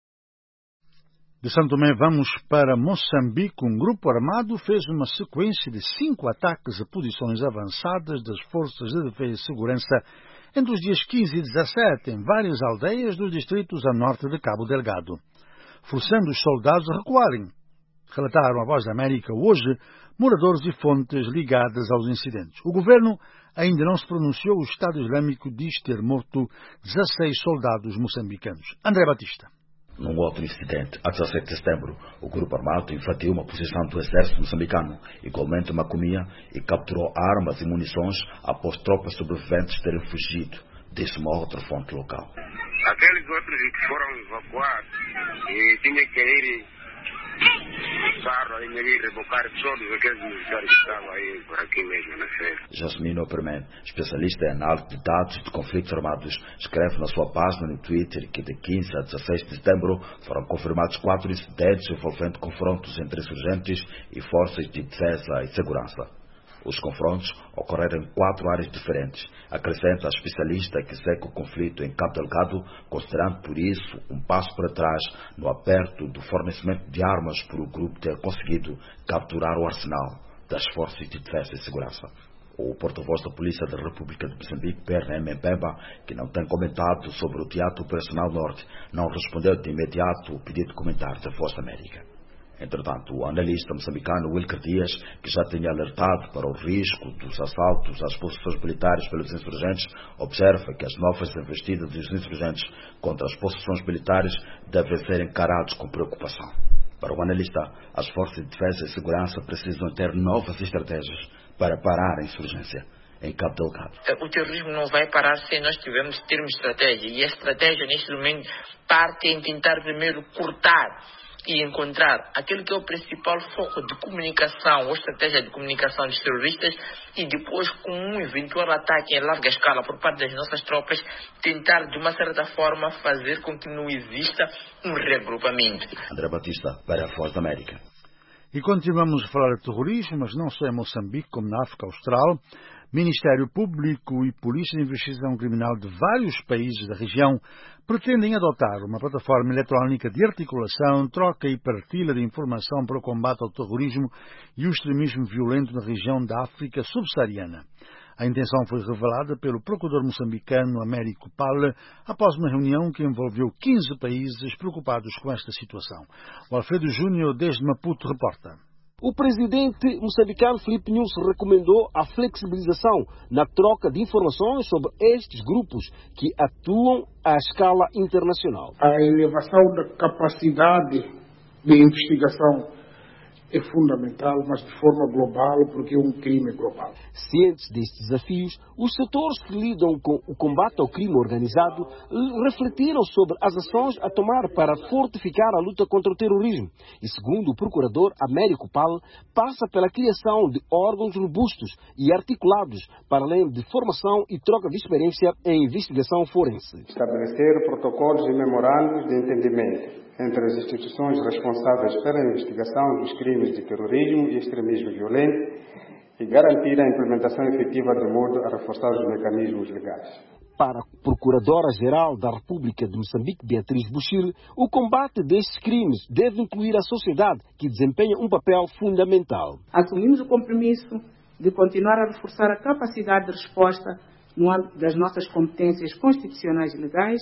De São Tomé vamos para Moçambique. Um grupo armado fez uma sequência de 5 ataques a posições avançadas das Forças de Defesa e Segurança entre os dias 15 e 17 em várias aldeias dos distritos a norte de Cabo Delgado, forçando os soldados a recuarem. Relataram à Voz da América hoje moradores e fontes ligadas aos incidentes. O governo ainda não se pronunciou. O Estado Islâmico diz ter morto 16 soldados moçambicanos. André Batista. Num outro incidente, a 17 de setembro, o grupo armado invadiu uma posição do exército moçambicano, igualmente em Macomia, e capturou armas e munições após tropas sobreviventes terem fugido, disse uma outra fonte local. Aqueles outros que foram evacuados e tinham que ir carro aí e rebocar todos aqueles militares que estavam aí por aqui mesmo na feira. Jasmine Opperman, especialista em análise de dados de conflitos armados, escreve na sua página no Twitter que de 15 a 16 de setembro foram confirmados 4 incidentes envolvendo confrontos entre insurgentes e forças de defesa e segurança. Os confrontos ocorreram em 4 áreas diferentes. Acrescenta a especialista que segue o conflito em Cabo Delgado, considerando por isso um passo para trás no aperto do fornecimento de armas por o grupo ter conseguido capturar o arsenal das Forças de Defesa e Segurança. O porta-voz da Polícia da República de Moçambique, Perna Mbemba, que não tem comentado sobre o Teatro Operacional Norte, não respondeu de imediato o pedido de comentário da Voz da América. Entretanto, o analista moçambicano Wilker Dias, que já tinha alertado para o risco dos assaltos às posições militares pelos insurgentes, observa que as novas investidas dos insurgentes contra as posições militares devem ser encarados com preocupação. Para o analista, as forças de defesa e segurança precisam ter novas estratégias para parar a insurgência em Cabo Delgado. O terrorismo não vai parar se nós tivermos estratégia. E a estratégia, neste momento, parte em tentar primeiro cortar e encontrar aquele que é o principal foco de comunicação ou estratégia de comunicação dos terroristas e depois, com um eventual ataque em larga escala por parte das nossas tropas, tentar de uma certa forma fazer com que não exista um reagrupamento. André Batista, para a Voz da América. E continuamos a falar de terrorismo, mas não só em Moçambique, como na África Austral. Ministério Público e Polícia de Investigação Criminal de vários países da região pretendem adotar uma plataforma eletrónica de articulação, troca e partilha de informação para o combate ao terrorismo e o extremismo violento na região da África subsaariana. A intenção foi revelada pelo procurador moçambicano Américo Pal após uma reunião que envolveu 15 países preocupados com esta situação. O Alfredo Júnior, desde Maputo, reporta. O presidente moçambicano Filipe Nunes recomendou a flexibilização na troca de informações sobre estes grupos que atuam à escala internacional. A elevação da capacidade de investigação é fundamental, mas de forma global, porque é um crime global. Cientes destes desafios, os setores que lidam com o combate ao crime organizado refletiram sobre as ações a tomar para fortificar a luta contra o terrorismo. E segundo o procurador Américo Pal, passa pela criação de órgãos robustos e articulados, para além de formação e troca de experiência em investigação forense. Estabelecer protocolos e memorandos de entendimento entre as instituições responsáveis pela investigação dos crimes de terrorismo e extremismo violento e garantir a implementação efetiva de modo a reforçar os mecanismos legais. Para a Procuradora-Geral da República de Moçambique, Beatriz Buchil, o combate destes crimes deve incluir a sociedade, que desempenha um papel fundamental. Assumimos o compromisso de continuar a reforçar a capacidade de resposta no âmbito das nossas competências constitucionais e legais,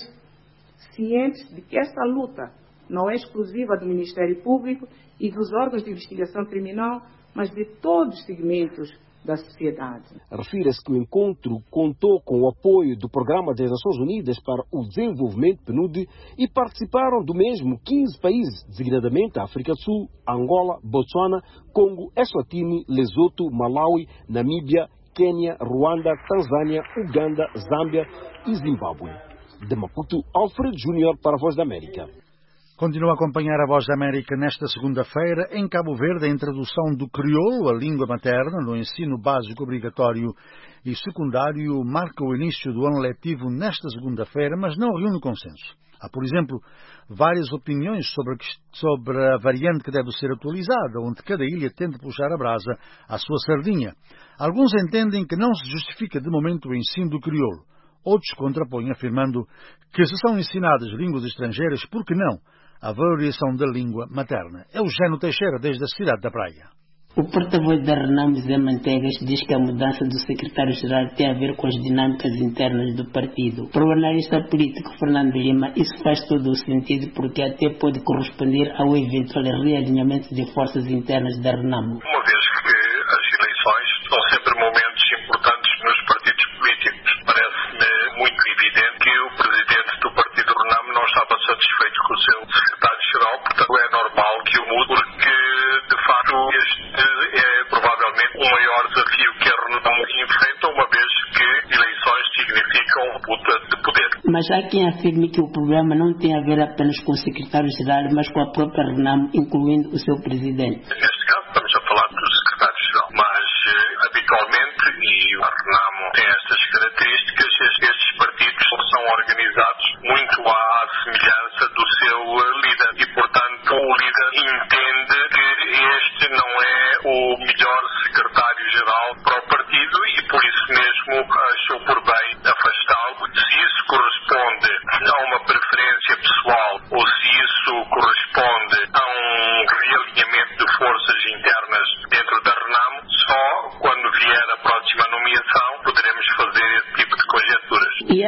cientes de que esta luta não é exclusiva do Ministério Público e dos órgãos de investigação criminal, mas de todos os segmentos da sociedade. Refira-se que o encontro contou com o apoio do Programa das Nações Unidas para o Desenvolvimento, PNUD, e participaram do mesmo 15 países, designadamente a África do Sul, Angola, Botsuana, Congo, Eswatini, Lesoto, Malawi, Namíbia, Quênia, Ruanda, Tanzânia, Uganda, Zâmbia e Zimbábue. De Maputo, Alfredo Júnior para a Voz da América. Continua a acompanhar a Voz da América nesta segunda-feira. Em Cabo Verde, a introdução do crioulo, a língua materna, no ensino básico obrigatório e secundário, marca o início do ano letivo nesta segunda-feira, mas não reúne consenso. Há, por exemplo, várias opiniões sobre a variante que deve ser atualizada, onde cada ilha tenta puxar a brasa à sua sardinha. Alguns entendem que não se justifica de momento o ensino do crioulo. Outros contrapõem, afirmando que se são ensinadas línguas estrangeiras, por que não a valorização da língua materna? É o Eugênio Teixeira, desde a cidade da Praia. O porta-voz da Renamo, Zé Manteigas, diz que a mudança do secretário-geral tem a ver com as dinâmicas internas do partido. Para o analista político Fernando Lima, isso faz todo o sentido, porque até pode corresponder ao eventual realinhamento de forças internas da Renamo. Uma vez que as eleições são sempre momentos importantes nos partidos políticos, parece-me muito evidente que o presidente do partido Renamo não estava satisfeito com o seu secretário-geral, portanto é normal que o mude, porque de facto este é provavelmente o maior desafio que a Renamo enfrenta, uma vez que eleições significam luta de poder. Mas há quem afirme que o problema não tem a ver apenas com o secretário-geral, mas com a própria Renamo, incluindo o seu presidente. Neste caso estamos a falar do secretário-geral, mas habitualmente, e a Renamo tem estas características, estes partidos são organizados muito à semelhança do seu líder e, portanto, o líder entende que este não é o melhor secretário-geral para o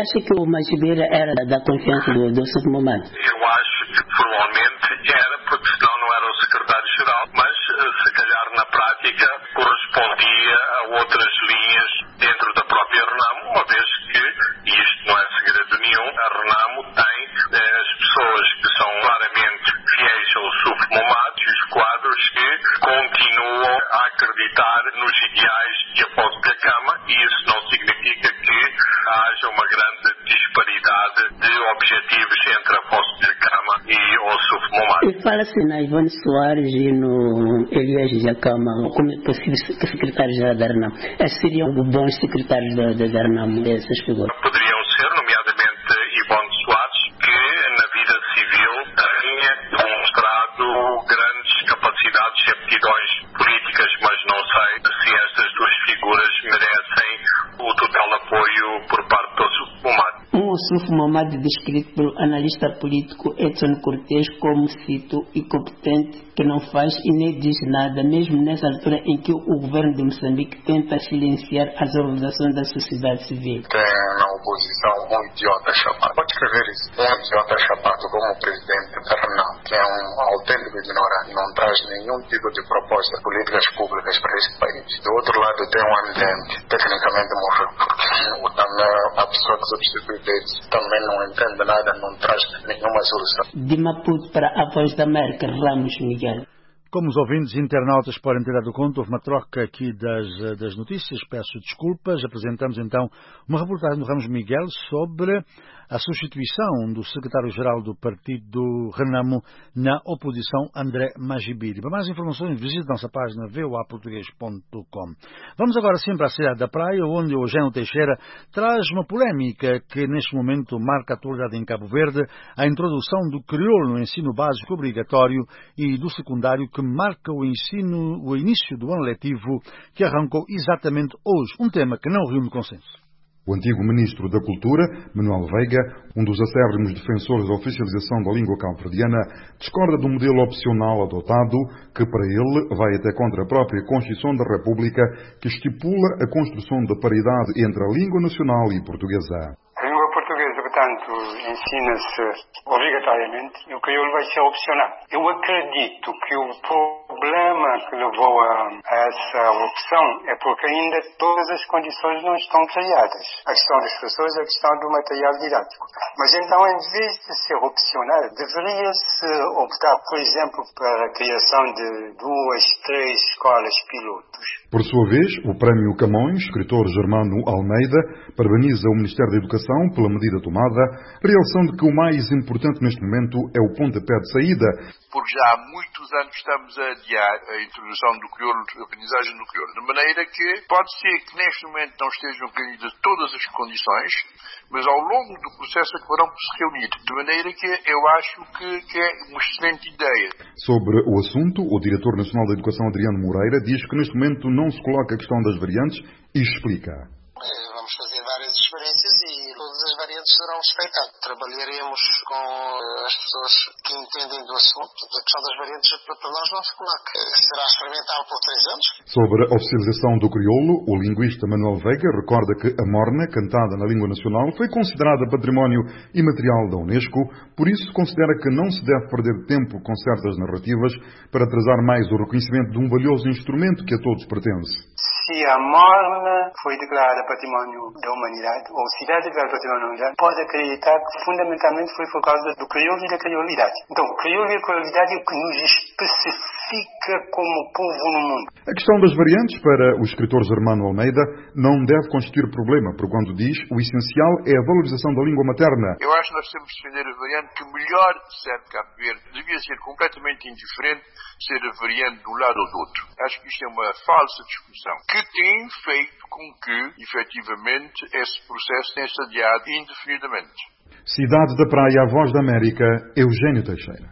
acha que o Majibir era da confiança do Suf Momad? Eu acho que formalmente era, porque senão não era o secretário-geral, mas se calhar na prática correspondia a outras linhas dentro da própria Renamo, uma vez que, e isto não é segredo nenhum, a Renamo tem as pessoas que são claramente fiéis ao Suf Momad e os quadros que continuam a acreditar nos ideais de Afonso Dhlakama, e isso não significa que haja uma grande disparidade de objetivos entre Afonso Dhlakama e o Suf Momad. E fala-se na Ivone Soares e no Elias Dhlakama como possível secretário-geral da Renamo. Esses seriam bons secretários da Renamo, essas figuras? Poderiam ser, nomeadamente Ivone Soares, que na vida civil tinha demonstrado grandes capacidades e aptidões políticas, mas não sei se estas duas figuras merecem o total apoio por parte do Suf Momad. O Suf Momad descrito pelo analista político Edson Cortés como, cito, incompetente, que não faz e nem diz nada, mesmo nessa altura em que o governo de Moçambique tenta silenciar as organizações da sociedade civil. Tem na oposição um idiota chapado. Pode escrever isso. Um idiota chapado como o presidente da Renamo, que é um autêntico ignorante, não traz nenhum tipo de proposta de políticas públicas para este país. Do outro lado tem um ambiente, tecnicamente morreu, porque também a pessoa que substitui dele também não entende nada, não traz nenhuma solução. De Maputo para a Voz da América, Ramos Miguel. Como os ouvintes internautas podem ter dado conta, houve uma troca aqui das notícias, peço desculpas. Apresentamos então uma reportagem do Ramos Miguel sobre a substituição do secretário-geral do partido Renamo na oposição, André Majibiri. Para mais informações, visite nossa página voaportugues.com. Vamos agora sempre à cidade da Praia, onde o Eugênio Teixeira traz uma polémica que neste momento marca a atualidade em Cabo Verde, a introdução do crioulo no ensino básico obrigatório e do secundário, que marca o início do ano letivo, que arrancou exatamente hoje, um tema que não reúne consenso. O antigo ministro da Cultura, Manuel Veiga, um dos acérrimos defensores da oficialização da língua cabo-verdiana, discorda do modelo opcional adotado, que para ele vai até contra a própria Constituição da República, que estipula a construção da paridade entre a língua nacional e portuguesa. A língua portuguesa, portanto, ensina-se obrigatoriamente e o crioulo vai ser opcional. Eu acredito que o problema que levou a essa opção é porque ainda todas as condições não estão criadas. A questão das pessoas é a questão do material didático. Mas então, em vez de ser opcional, deveria-se optar, por exemplo, para a criação de 2, 3 escolas pilotos. Por sua vez, o Prémio Camões, escritor Germano Almeida, parabeniza o Ministério da Educação pela medida tomada, realçando que o mais importante neste momento é o pontapé de saída. Porque já há muitos anos estamos a adiar a introdução do crioulo, a aprendizagem do crioulo, de maneira que pode ser que neste momento não estejam reunidas todas as condições, mas ao longo do processo acabarão por se reunir, de maneira que eu acho que é uma excelente ideia. Sobre o assunto, o Diretor Nacional da Educação, Adriano Moreira, diz que neste momento não se coloca a questão das variantes e explica. Vamos fazer várias experiências e todas as variantes serão respeitadas. Trabalharemos com as pessoas que entendem do assunto. A questão das variantes para nós não se coloca. Será experimental por 3 anos. Sobre a oficialização do crioulo, o linguista Manuel Veiga recorda que a morna, cantada na língua nacional, foi considerada património imaterial da Unesco, por isso considera que não se deve perder tempo com certas narrativas para atrasar mais o reconhecimento de um valioso instrumento que a todos pertence. Se a morna foi declarada património da humanidade, ou se deve declarar património da humanidade, pode acreditar que fundamentalmente foi por causa do crioulo e da criolidade. Então, o crioulo e a criolidade é o que nos especifica como povo no mundo. A questão das variantes, para o escritor Germano Almeida, não deve constituir problema, por quando diz o essencial é a valorização da língua materna. Eu acho que nós temos de defender a variante que melhor serve Cabo Verde. Devia ser completamente indiferente ser a variante de um lado ou do outro. Acho que isto é uma falsa discussão, que tem feito com que, efetivamente, esse processo tenha estado adiado indefinidamente. Cidade da Praia, a Voz da América, Eugênio Teixeira.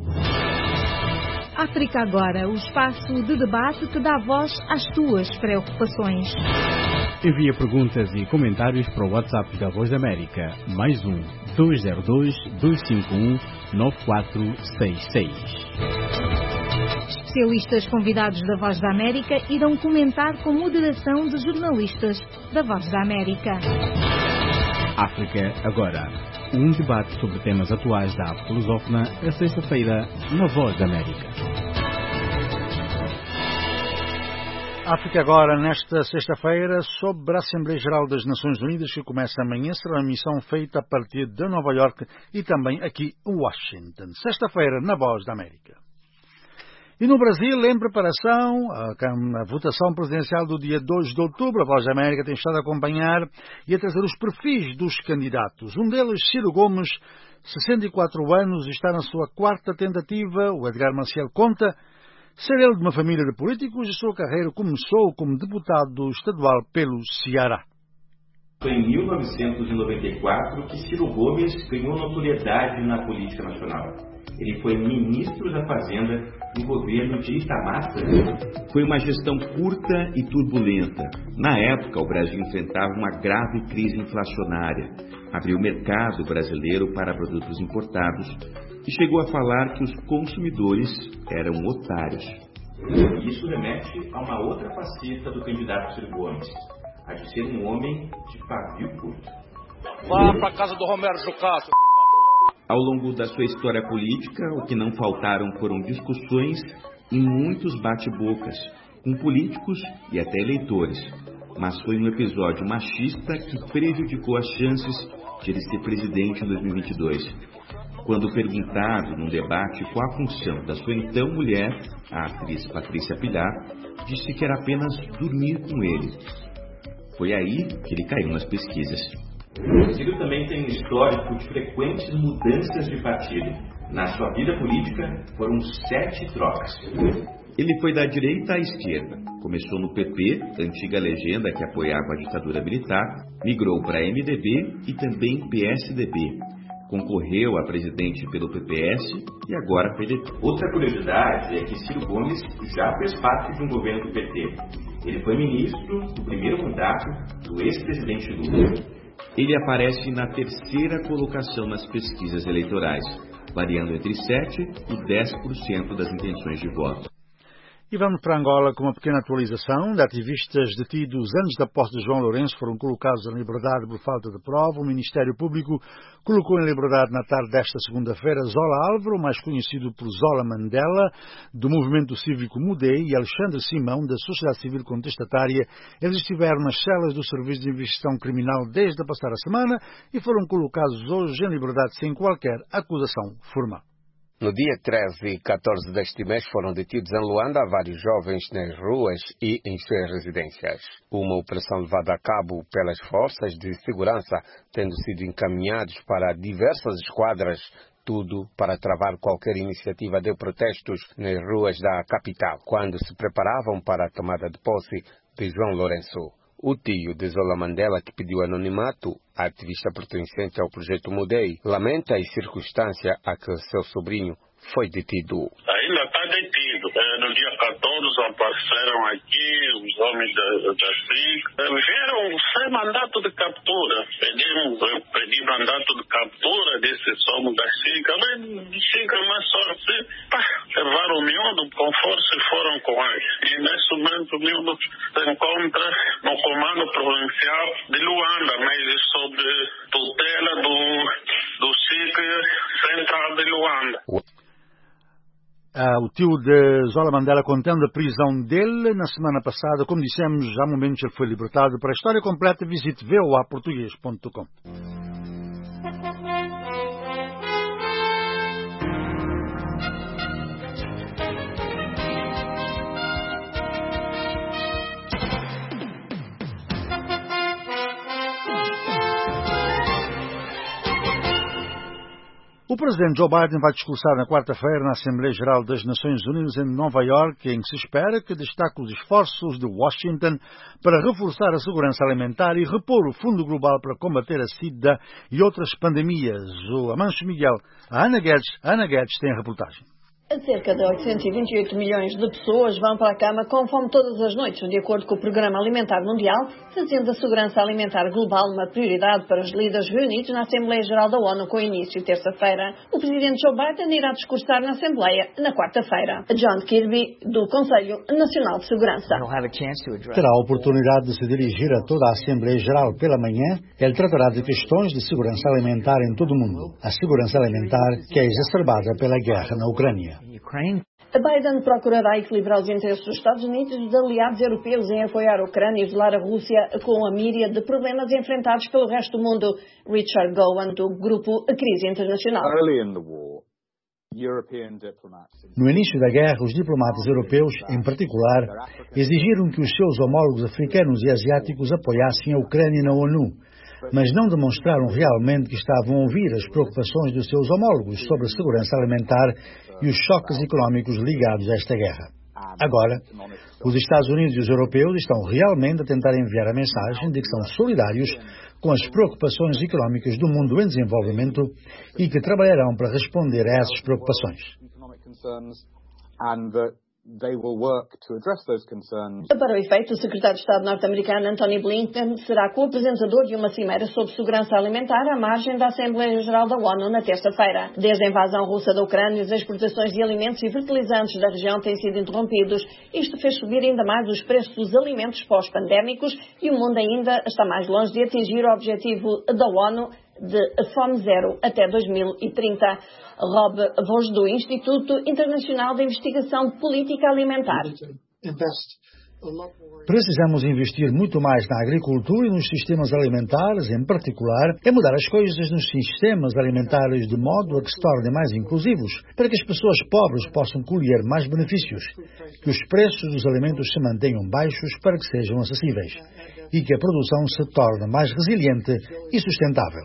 África Agora, o espaço de debate que dá voz às tuas preocupações. Envia perguntas e comentários para o WhatsApp da Voz da América, +1 202 251 9466. Especialistas convidados da Voz da América irão comentar com moderação de jornalistas da Voz da América. África Agora. Um debate sobre temas atuais da África lusófona, a sexta-feira, na Voz da América. África Agora, nesta sexta-feira, sobre a Assembleia Geral das Nações Unidas, que começa amanhã, será uma missão feita a partir de Nova Iorque e também aqui em Washington. Sexta-feira, na Voz da América. E no Brasil, em preparação, a votação presidencial do dia 2 de outubro, a Voz da América tem estado a acompanhar e a trazer os perfis dos candidatos. Um deles, Ciro Gomes, 64 anos, está na sua quarta tentativa. O Edgar Maciel conta ser ele de uma família de políticos e sua carreira começou como deputado estadual pelo Ceará. Foi em 1994 que Ciro Gomes ganhou notoriedade na política nacional. Ele foi ministro da Fazenda no governo de Itamar Franco. Foi uma gestão curta e turbulenta. Na época, o Brasil enfrentava uma grave crise inflacionária. Abriu o mercado brasileiro para produtos importados e chegou a falar que os consumidores eram otários. Isso remete a uma outra faceta do candidato Ciro Gomes, a de ser um homem de pavio curto. Vá para casa do Romero Jucá. Ao longo da sua história política, o que não faltaram foram discussões e muitos bate-bocas com políticos e até eleitores. Mas foi um episódio machista que prejudicou as chances de ele ser presidente em 2022. Quando perguntado num debate qual a função da sua então mulher, a atriz Patrícia Pilar, disse que era apenas dormir com ele. Foi aí que ele caiu nas pesquisas. Ciro também tem um histórico de frequentes mudanças de partido. Na sua vida política, foram 7 trocas. Ele foi da direita à esquerda. Começou no PP, antiga legenda que apoiava a ditadura militar, migrou para MDB e também PSDB. Concorreu a presidente pelo PPS e agora PDT. Outra curiosidade é que Ciro Gomes já fez parte de um governo do PT. Ele foi ministro do primeiro mandato do ex-presidente Lula. Ele aparece na terceira colocação nas pesquisas eleitorais, variando entre 7% e 10% das intenções de voto. E vamos para Angola com uma pequena atualização de ativistas detidos antes da posse de João Lourenço foram colocados em liberdade por falta de prova. O Ministério Público colocou em liberdade na tarde desta segunda-feira Zola Álvaro, mais conhecido por Zola Mandela, do Movimento Cívico Mudei, e Alexandre Simão, da Sociedade Civil Contestatária. Eles estiveram nas celas do Serviço de Investigação Criminal desde a passada semana e foram colocados hoje em liberdade sem qualquer acusação formal. No dia 13 e 14 deste mês foram detidos em Luanda vários jovens nas ruas e em suas residências. Uma operação levada a cabo pelas forças de segurança, tendo sido encaminhados para diversas esquadras, tudo para travar qualquer iniciativa de protestos nas ruas da capital, quando se preparavam para a tomada de posse de João Lourenço. O tio de Zola Mandela, que pediu anonimato, a ativista pertencente ao projeto Mudei, lamenta a circunstância a que seu sobrinho foi detido. Ainda está detido. No dia 14 apareceram aqui os homens da SIC. Vieram sem mandato de captura. Eu pedi mandato de captura desses homens da SIC. Mas chega mais só assim. Levaram o miúdo com força e foram com ele. E nesse momento o miúdo se encontra no comando provincial de Luanda, mas sob tutela do SIC Central de Luanda. O tio de Zola Mandela contando a prisão dele na semana passada. Como dissemos, há momentos ele foi libertado. Para a história completa, visite voaportugues.com. O presidente Joe Biden vai discursar na quarta-feira na Assembleia Geral das Nações Unidas em Nova Iorque, em que se espera que destaque os esforços de Washington para reforçar a segurança alimentar e repor o Fundo Global para combater a SIDA e outras pandemias. O Amancio Miguel, a Ana Guedes tem a reportagem. A Cerca de 828 milhões de pessoas vão para a cama com fome todas as noites, de acordo com o Programa Alimentar Mundial, fazendo a segurança alimentar global uma prioridade para os líderes reunidos na Assembleia Geral da ONU com início terça-feira. O presidente Joe Biden irá discursar na Assembleia na quarta-feira. John Kirby, do Conselho Nacional de Segurança. Terá a oportunidade de se dirigir a toda a Assembleia Geral pela manhã. Ele tratará de questões de segurança alimentar em todo o mundo. A segurança alimentar que é exacerbada pela guerra na Ucrânia. Biden procurará equilibrar os interesses dos Estados Unidos e dos aliados europeus em apoiar a Ucrânia e isolar a Rússia com a míria de problemas enfrentados pelo resto do mundo. Richard Gowan, do Grupo Crise Internacional. No início da guerra, os diplomatas europeus, em particular, exigiram que os seus homólogos africanos e asiáticos apoiassem a Ucrânia na ONU, mas não demonstraram realmente que estavam a ouvir as preocupações dos seus homólogos sobre a segurança alimentar e os choques económicos ligados a esta guerra. Agora, os Estados Unidos e os europeus estão realmente a tentar enviar a mensagem de que são solidários com as preocupações económicas do mundo em desenvolvimento e que trabalharão para responder a essas preocupações. Para o efeito, o secretário de Estado norte-americano Antony Blinken será co-apresentador de uma cimeira sobre segurança alimentar à margem da Assembleia Geral da ONU na terça-feira. Desde a invasão russa da Ucrânia, as exportações de alimentos e fertilizantes da região têm sido interrompidos. Isto fez subir ainda mais os preços dos alimentos pós-pandémicos e o mundo ainda está mais longe de atingir o objetivo da ONU de fome zero até 2030. Rob Vos, do Instituto Internacional de Investigação Política Alimentar. Precisamos investir muito mais na agricultura e nos sistemas alimentares, em particular, em mudar as coisas nos sistemas alimentares de modo a que se tornem mais inclusivos, para que as pessoas pobres possam colher mais benefícios, que os preços dos alimentos se mantenham baixos para que sejam acessíveis e que a produção se torne mais resiliente e sustentável.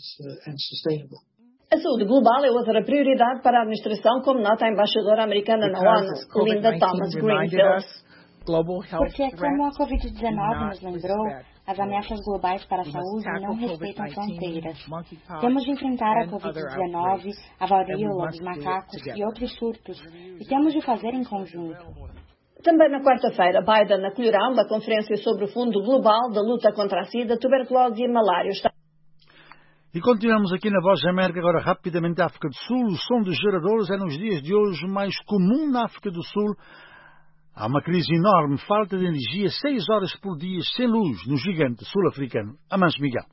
A saúde global é outra prioridade para a administração, como nota a embaixadora americana na ONU, Linda Thomas Greenfield. Porque, como a Covid-19 nos lembrou, as ameaças globais para a saúde não respeitam fronteiras. Temos de enfrentar a Covid-19, a varíola dos macacos e outros surtos, e temos de fazer em conjunto. Também na quarta-feira, Biden acolherá uma conferência sobre o Fundo Global da Luta contra a SIDA, tuberculose e malária. E continuamos aqui na Voz da América, agora rapidamente, África do Sul. O som dos geradores é nos dias de hoje mais comum na África do Sul. Há uma crise enorme, falta de energia, 6 horas por dia, sem luz, no gigante sul-africano. Amanso Miguel.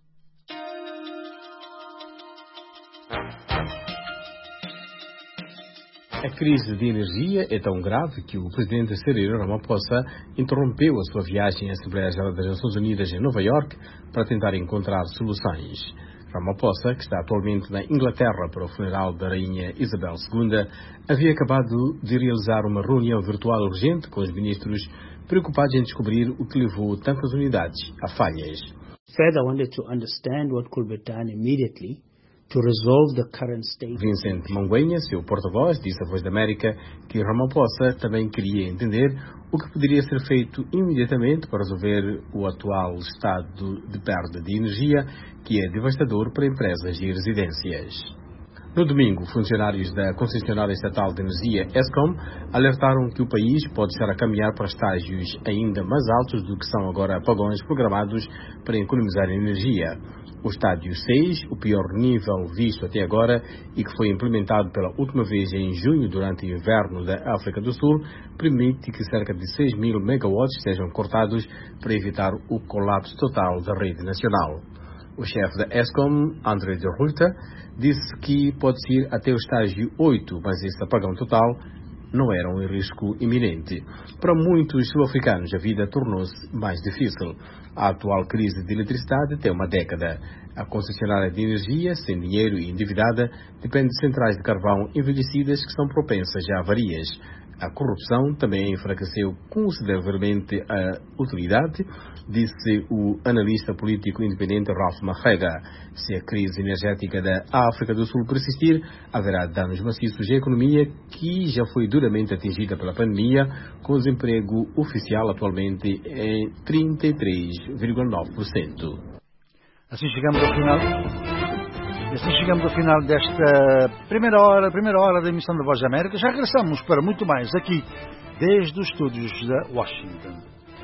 A crise de energia é tão grave que o presidente Cyril Ramaphosa interrompeu a sua viagem à Assembleia Geral das Nações Unidas em Nova York para tentar encontrar soluções. Ramaphosa, que está atualmente na Inglaterra para o funeral da Rainha Isabel II, havia acabado de realizar uma reunião virtual urgente com os ministros, preocupados em descobrir o que levou tantas unidades a falhas. Further, I wanted to understand what could be done immediately to resolve the current state. Vincent Manguenha, seu porta-voz, disse à Voz da América que Ramaphosa também queria entender o que poderia ser feito imediatamente para resolver o atual estado de perda de energia, que é devastador para empresas e residências. No domingo, funcionários da concessionária estatal de energia Eskom alertaram que o país pode estar a caminhar para estágios ainda mais altos do que são agora apagões programados para economizar energia. O estádio 6, o pior nível visto até agora e que foi implementado pela última vez em junho durante o inverno da África do Sul, permite que cerca de 6.000 megawatts sejam cortados para evitar o colapso total da rede nacional. O chefe da Eskom, André de Ruyter, disse que pode ir até o estágio 8, mas esse apagão total não era um risco iminente. Para muitos sul-africanos, a vida tornou-se mais difícil. A atual crise de eletricidade tem uma década. A concessionária de energia, sem dinheiro e endividada, depende de centrais de carvão envelhecidas que são propensas a avarias. A corrupção também enfraqueceu consideravelmente a utilidade, disse o analista político independente Ralph Mahega. Se a crise energética da África do Sul persistir, haverá danos maciços à economia que já foi duramente atingida pela pandemia, com o desemprego oficial atualmente em 33,9%. Assim chegamos ao final. E assim chegamos ao final desta primeira hora da emissão da Voz da América. Já regressamos para muito mais aqui, desde os estúdios da Washington.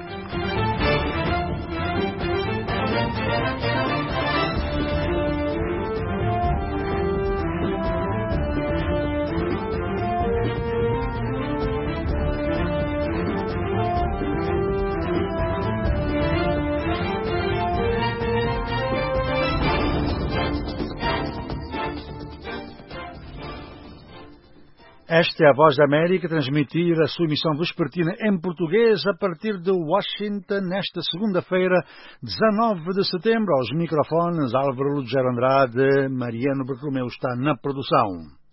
Esta é a Voz da América, transmitir a sua emissão vespertina em português a partir de Washington, nesta segunda-feira, 19 de setembro. Aos microfones, Álvaro Lugero Andrade, Mariano Bartolomeu está na produção.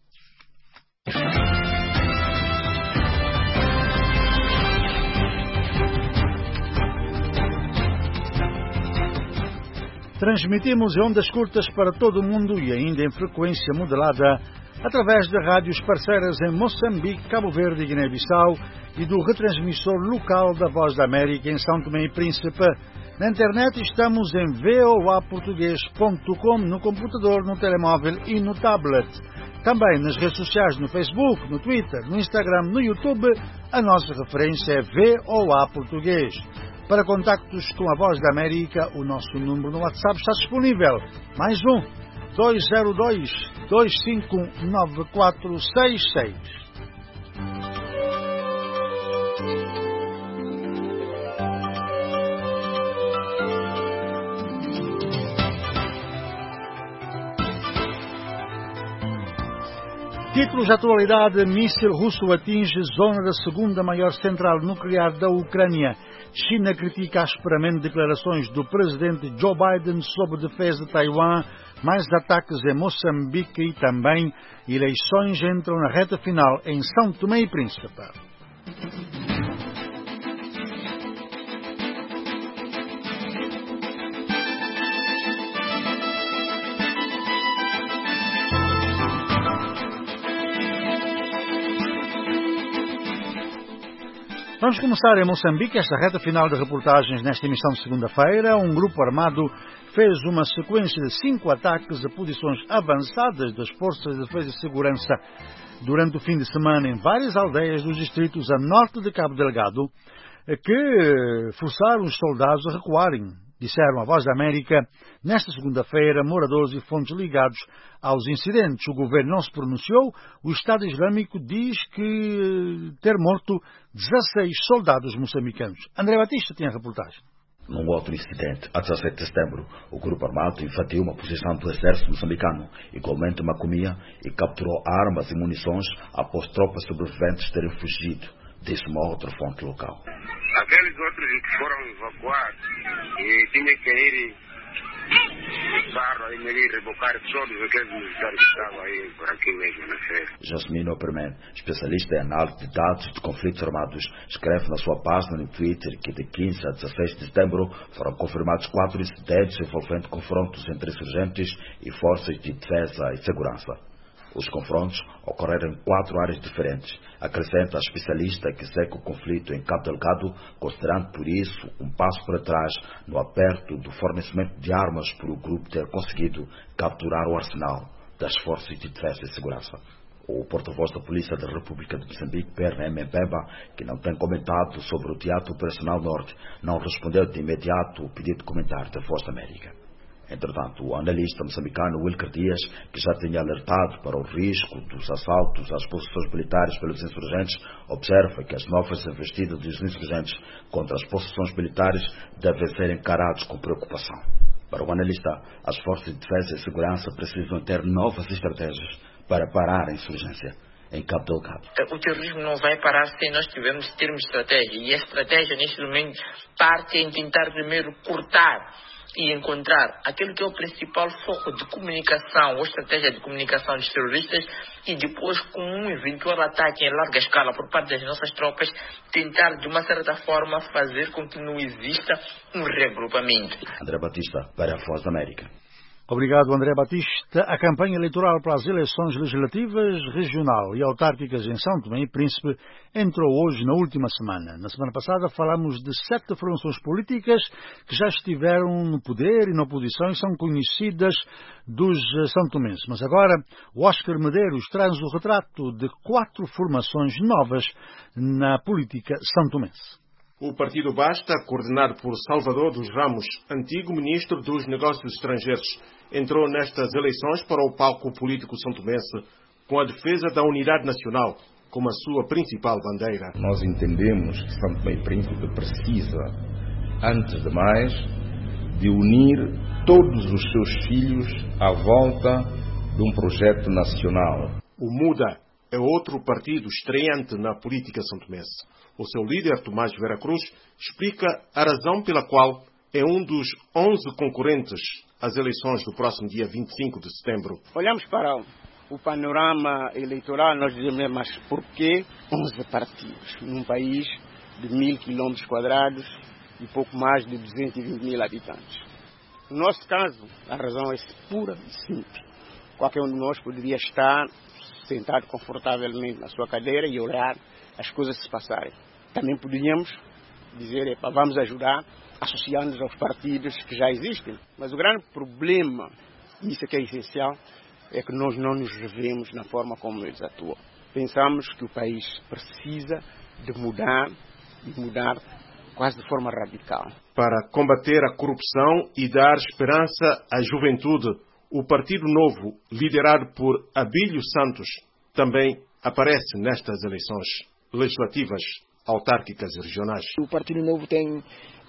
Transmitimos em ondas curtas para todo o mundo e ainda em frequência modulada através de rádios parceiras em Moçambique, Cabo Verde e Guiné-Bissau e do retransmissor local da Voz da América em São Tomé e Príncipe. Na internet estamos em voaportugues.com, no computador, no telemóvel e no tablet. Também nas redes sociais, no Facebook, no Twitter, no Instagram, no YouTube, a nossa referência é VOA Português. Para contactos com a Voz da América, o nosso número no WhatsApp está disponível. Mais 202-251-9466. Títulos de atualidade: míssil russo atinge zona da segunda maior central nuclear da Ucrânia. China critica asperamente declarações do presidente Joe Biden sobre defesa de Taiwan. Mais ataques em Moçambique e também eleições entram na reta final em São Tomé e Príncipe. Vamos começar em Moçambique, esta reta final de reportagens nesta emissão de segunda-feira. Um grupo armado fez uma sequência de 5 ataques a posições avançadas das Forças de Defesa e Segurança durante o fim de semana em várias aldeias dos distritos a norte de Cabo Delgado, que forçaram os soldados a recuarem, disseram a Voz da América nesta segunda-feira moradores e fontes ligados aos incidentes. O governo não se pronunciou. O Estado Islâmico diz que ter morto 16 soldados moçambicanos. André Batista tem a reportagem. Num outro incidente, a 17 de setembro, o grupo armado invadiu uma posição do exército moçambicano, igualmente em Macomia, e capturou armas e munições após tropas sobreviventes terem fugido, disse uma outra fonte local. Aqueles outros que foram evacuados e tinham que ir carro aí meio rebocar todos aqueles militares que estavam aí por aqui mesmo na feira. Jasmine Opperman, especialista em análise de dados de conflitos armados, escreve na sua página no Twitter que de 15 a 16 de setembro foram confirmados 4 incidentes envolvendo confrontos entre insurgentes e forças de defesa e segurança. Os confrontos ocorreram em 4 áreas diferentes. Acrescenta a especialista que segue o conflito em Cabo Delgado, considerando por isso um passo para trás no aperto do fornecimento de armas por o grupo ter conseguido capturar o arsenal das forças de defesa e segurança. O porta-voz da Polícia da República de Moçambique, Perna Mbemba, que não tem comentado sobre o Teatro Operacional Norte, não respondeu de imediato o pedido de comentário da Voz da América. Entretanto, o analista moçambicano Wilker Dias, que já tinha alertado para o risco dos assaltos às posições militares pelos insurgentes, observa que as novas investidas dos insurgentes contra as posições militares devem ser encaradas com preocupação. Para o analista, as forças de defesa e segurança precisam ter novas estratégias para parar a insurgência em Cabo Delgado. O terrorismo não vai parar sem nós termos estratégia. E a estratégia, neste momento, parte em tentar primeiro cortar e encontrar aquilo que é o principal foco de comunicação ou estratégia de comunicação dos terroristas e depois, com um eventual ataque em larga escala por parte das nossas tropas, tentar de uma certa forma fazer com que não exista um reagrupamento. André Batista, para a Voz da América. Obrigado, André Batista. A campanha eleitoral para as eleições legislativas, regional e autárquicas em São Tomé e Príncipe entrou hoje na última semana. Na semana passada falamos de 7 formações políticas que já estiveram no poder e na oposição e são conhecidas dos são-tomenses. Mas agora o Oscar Medeiros traz o retrato de 4 formações novas na política são-tomense. O Partido Basta, coordenado por Salvador dos Ramos, antigo Ministro dos Negócios Estrangeiros, entrou nestas eleições para o palco político são-tomense com a defesa da unidade nacional como a sua principal bandeira. Nós entendemos que São Tomé e Príncipe precisa, antes de mais, de unir todos os seus filhos à volta de um projeto nacional. O MUDA é outro partido estreante na política são-tomense. O seu líder, Tomás Vera Cruz, explica a razão pela qual é um dos 11 concorrentes às eleições do próximo dia 25 de setembro. Olhamos para o panorama eleitoral, nós dizemos, mas por que 11 partidos num país de 1.000 km² e pouco mais de 220 mil habitantes? No nosso caso, a razão é pura e simples. Qualquer um de nós poderia estar sentado confortavelmente na sua cadeira e olhar as coisas se passarem. Também poderíamos dizer, vamos ajudar associando-nos aos partidos que já existem. Mas o grande problema, isso é que é essencial, é que nós não nos revemos na forma como eles atuam. Pensamos que o país precisa de mudar, e mudar quase de forma radical. Para combater a corrupção e dar esperança à juventude, o Partido Novo, liderado por Abílio Santos, também aparece nestas eleições legislativas, autárquicas e regionais. O Partido Novo tem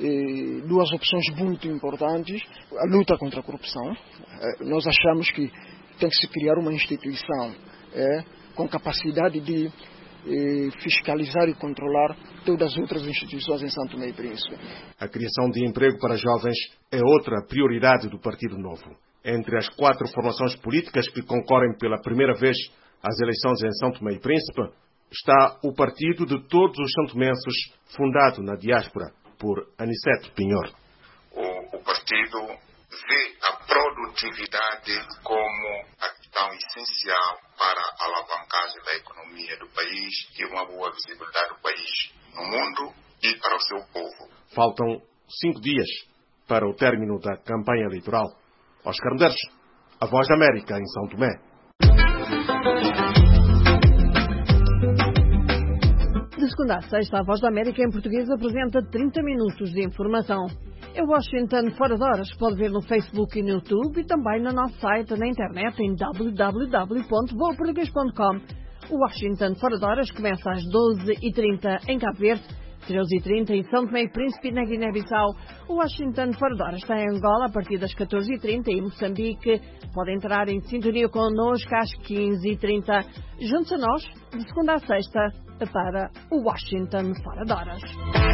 2 opções muito importantes. A luta contra a corrupção. Nós achamos que tem que se criar uma instituição com capacidade de fiscalizar e controlar todas as outras instituições em São Tomé e Príncipe. A criação de emprego para jovens é outra prioridade do Partido Novo. Entre as 4 formações políticas que concorrem pela primeira vez às eleições em São Tomé e Príncipe, está o Partido de Todos os Santomenses, fundado na diáspora por Anicete Pinhor. O partido vê a produtividade como a questão essencial para a alavancagem da economia do país e uma boa visibilidade do país no mundo e para o seu povo. Faltam 5 dias para o término da campanha eleitoral. Oscar Medeiros, a Voz da América em São Tomé. De segunda a sexta, a Voz da América em português apresenta 30 minutos de informação. É Washington fora de horas, pode ver no Facebook e no YouTube e também no nosso site na internet em www.voaportugues.com. O Washington fora de horas começa às 12h30 em Cabo Verde, 13h30 em São Tomé e Príncipe na Guiné-Bissau. O Washington fora de horas está em Angola a partir das 14h30 e em Moçambique. Pode entrar em sintonia connosco às 15h30. Junte-se a nós, de segunda a sexta, para o Washington fora de horas.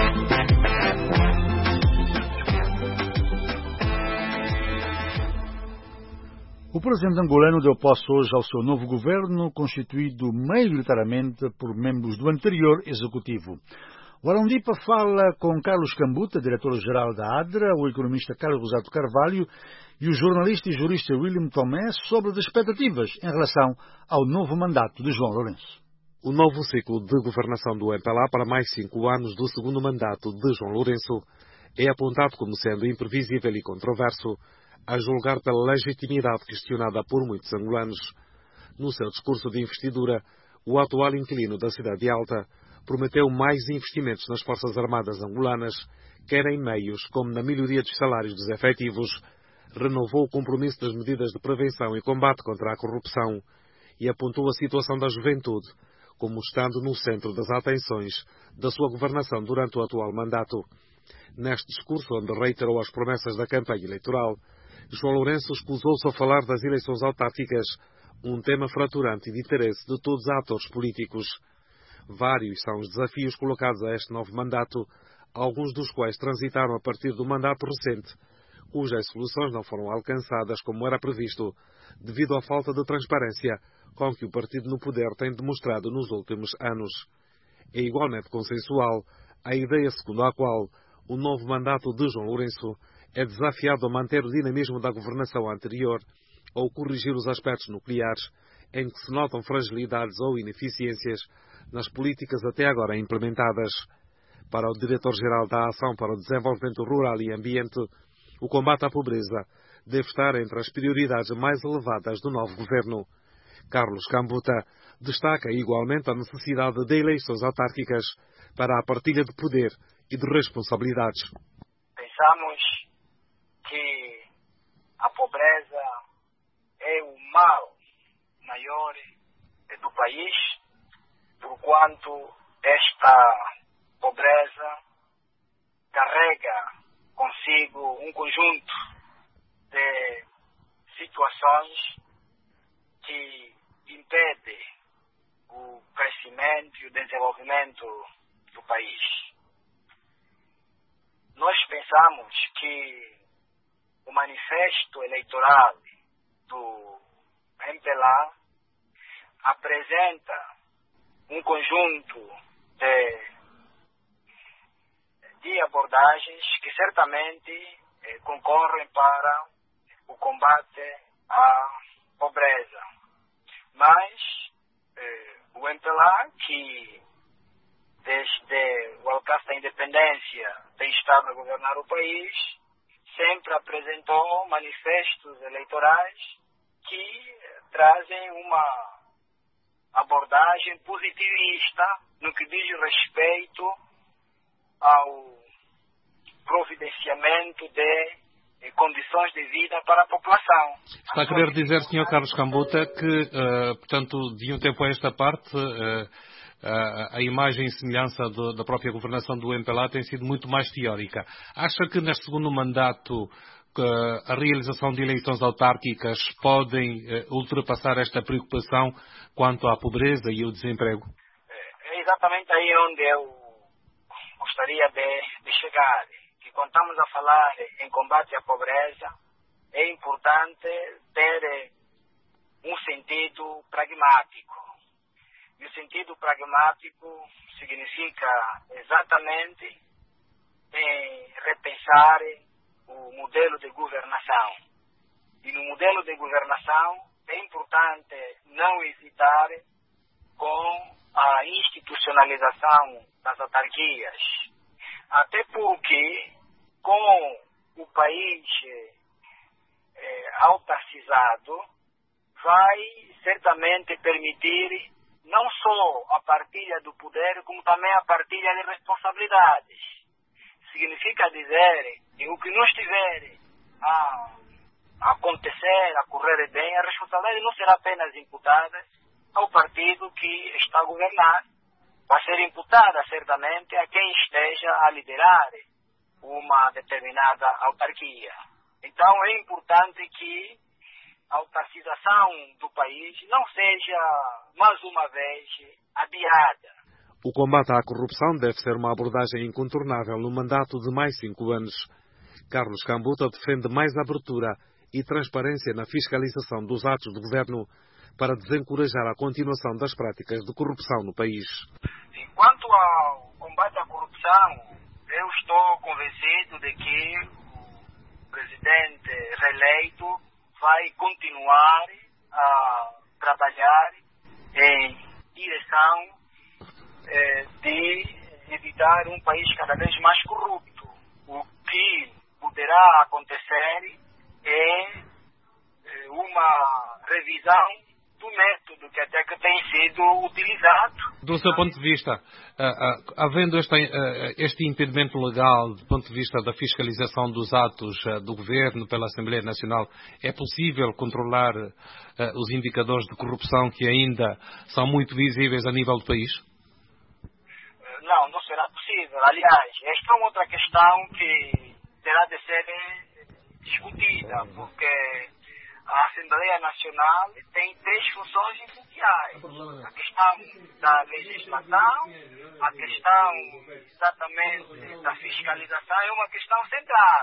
O presidente angolano deu posse hoje ao seu novo governo, constituído maioritariamente por membros do anterior executivo. O Arondipa fala com Carlos Cambuta, diretor-geral da ADRA, o economista Carlos Rosato Carvalho e o jornalista e jurista William Tomé sobre as expectativas em relação ao novo mandato de João Lourenço. O novo ciclo de governação do MPLA para mais 5 anos do segundo mandato de João Lourenço é apontado como sendo imprevisível e controverso, a julgar pela legitimidade questionada por muitos angolanos. No seu discurso de investidura, o atual inquilino da Cidade Alta prometeu mais investimentos nas Forças Armadas angolanas, quer em meios como na melhoria dos salários dos efetivos, renovou o compromisso das medidas de prevenção e combate contra a corrupção e apontou a situação da juventude como estando no centro das atenções da sua governação durante o atual mandato. Neste discurso, onde reiterou as promessas da campanha eleitoral, João Lourenço escusou-se a falar das eleições autárquicas, um tema fraturante e de interesse de todos os atores políticos. Vários são os desafios colocados a este novo mandato, alguns dos quais transitaram a partir do mandato recente, cujas soluções não foram alcançadas como era previsto, devido à falta de transparência com que o partido no poder tem demonstrado nos últimos anos. É igualmente consensual a ideia segundo a qual o novo mandato de João Lourenço é desafiado a manter o dinamismo da governação anterior ou corrigir os aspectos nucleares em que se notam fragilidades ou ineficiências nas políticas até agora implementadas. Para o diretor-geral da Ação para o Desenvolvimento Rural e Ambiente, o combate à pobreza deve estar entre as prioridades mais elevadas do novo governo. Carlos Cambuta destaca igualmente a necessidade de eleições autárquicas para a partilha de poder e de responsabilidades. Pensamos que a pobreza é o mal maior do país, porquanto esta pobreza carrega consigo um conjunto de situações que impedem o crescimento e o desenvolvimento do país. Nós pensamos que o manifesto eleitoral do MPLA apresenta um conjunto de abordagens que certamente concorrem para o combate à pobreza. Mas o MPLA, que desde o alcance da independência tem estado a governar o país, sempre apresentou manifestos eleitorais que trazem uma abordagem positivista no que diz respeito ao providenciamento de condições de vida para a população. Está a querer dizer, Sr. Carlos Cambuta, que, portanto, de um tempo a esta parte, a imagem e semelhança da própria governação do MPLA tem sido muito mais teórica. Acha que neste segundo mandato a realização de eleições autárquicas podem ultrapassar esta preocupação quanto à pobreza e ao desemprego? É exatamente aí onde eu gostaria de chegar. Que quando estamos a falar em combate à pobreza, é importante ter um sentido pragmático. E o sentido pragmático significa exatamente repensar o modelo de governação. E no modelo de governação é importante não hesitar com a institucionalização das autarquias. Até porque, com o país autarquizado, vai certamente permitir não só a partilha do poder, como também a partilha de responsabilidades. Significa dizer que o que não estiver a acontecer, a correr bem, a responsabilidade não será apenas imputada ao partido que está a governar, vai ser imputada certamente a quem esteja a liderar uma determinada autarquia. Então é importante que a autarquização do país não seja, mais uma vez, adiada. O combate à corrupção deve ser uma abordagem incontornável no mandato de mais 5 anos. Carlos Cambuta defende mais abertura e transparência na fiscalização dos atos do governo para desencorajar a continuação das práticas de corrupção no país. Quanto ao combate à corrupção, eu estou convencido de que o presidente reeleito vai continuar a trabalhar em direção de evitar um país cada vez mais corrupto. O que poderá acontecer é uma revisão do método que até que tem sido utilizado. Do seu ponto de vista, havendo este impedimento legal do ponto de vista da fiscalização dos atos do Governo pela Assembleia Nacional, é possível controlar os indicadores de corrupção que ainda são muito visíveis a nível do país? Não será possível. Aliás, esta é uma outra questão que terá de ser discutida, porque a Assembleia Nacional tem 3 funções essenciais. A questão da legislação, a questão exatamente da fiscalização é uma questão central.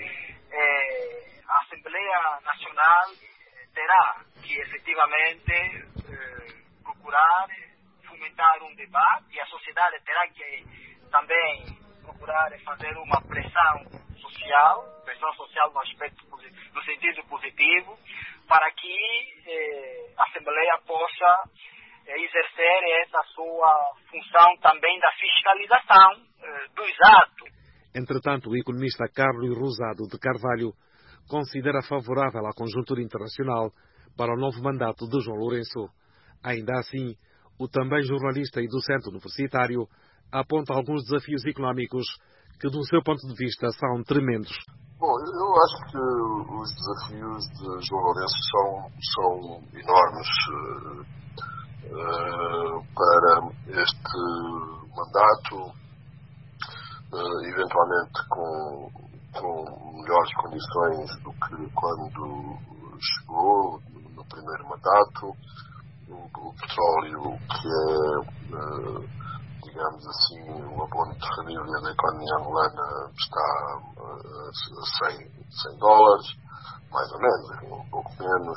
A Assembleia Nacional terá que efetivamente procurar fomentar um debate e a sociedade terá que também procurar procurar fazer uma pressão social no aspecto no sentido positivo, para que a Assembleia possa exercer essa sua função também da fiscalização dos atos. Entretanto, o economista Carlos Rosado de Carvalho considera favorável a conjuntura internacional para o novo mandato de João Lourenço. Ainda assim, o também jornalista e docente universitário aponta alguns desafios económicos que, do seu ponto de vista, são tremendos. Bom, eu acho que os desafios de João Lourenço são enormes para este mandato, eventualmente com melhores condições do que quando chegou no primeiro mandato. O petróleo, que é, digamos assim, o abono de família da economia angolana, está a $100, mais ou menos, um pouco menos.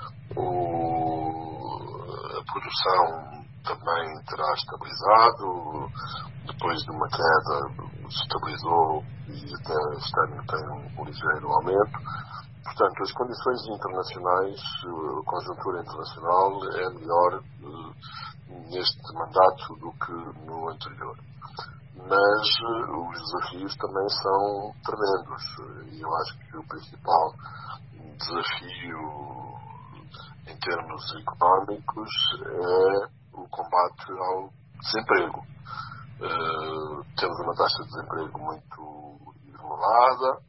A produção também terá estabilizado, depois de uma queda se estabilizou e até este ano tem um ligeiro aumento. Portanto, as condições internacionais, a conjuntura internacional é melhor neste mandato do que no anterior. Mas os desafios também são tremendos e eu acho que o principal desafio em termos económicos é o combate ao desemprego. Temos uma taxa de desemprego muito elevada.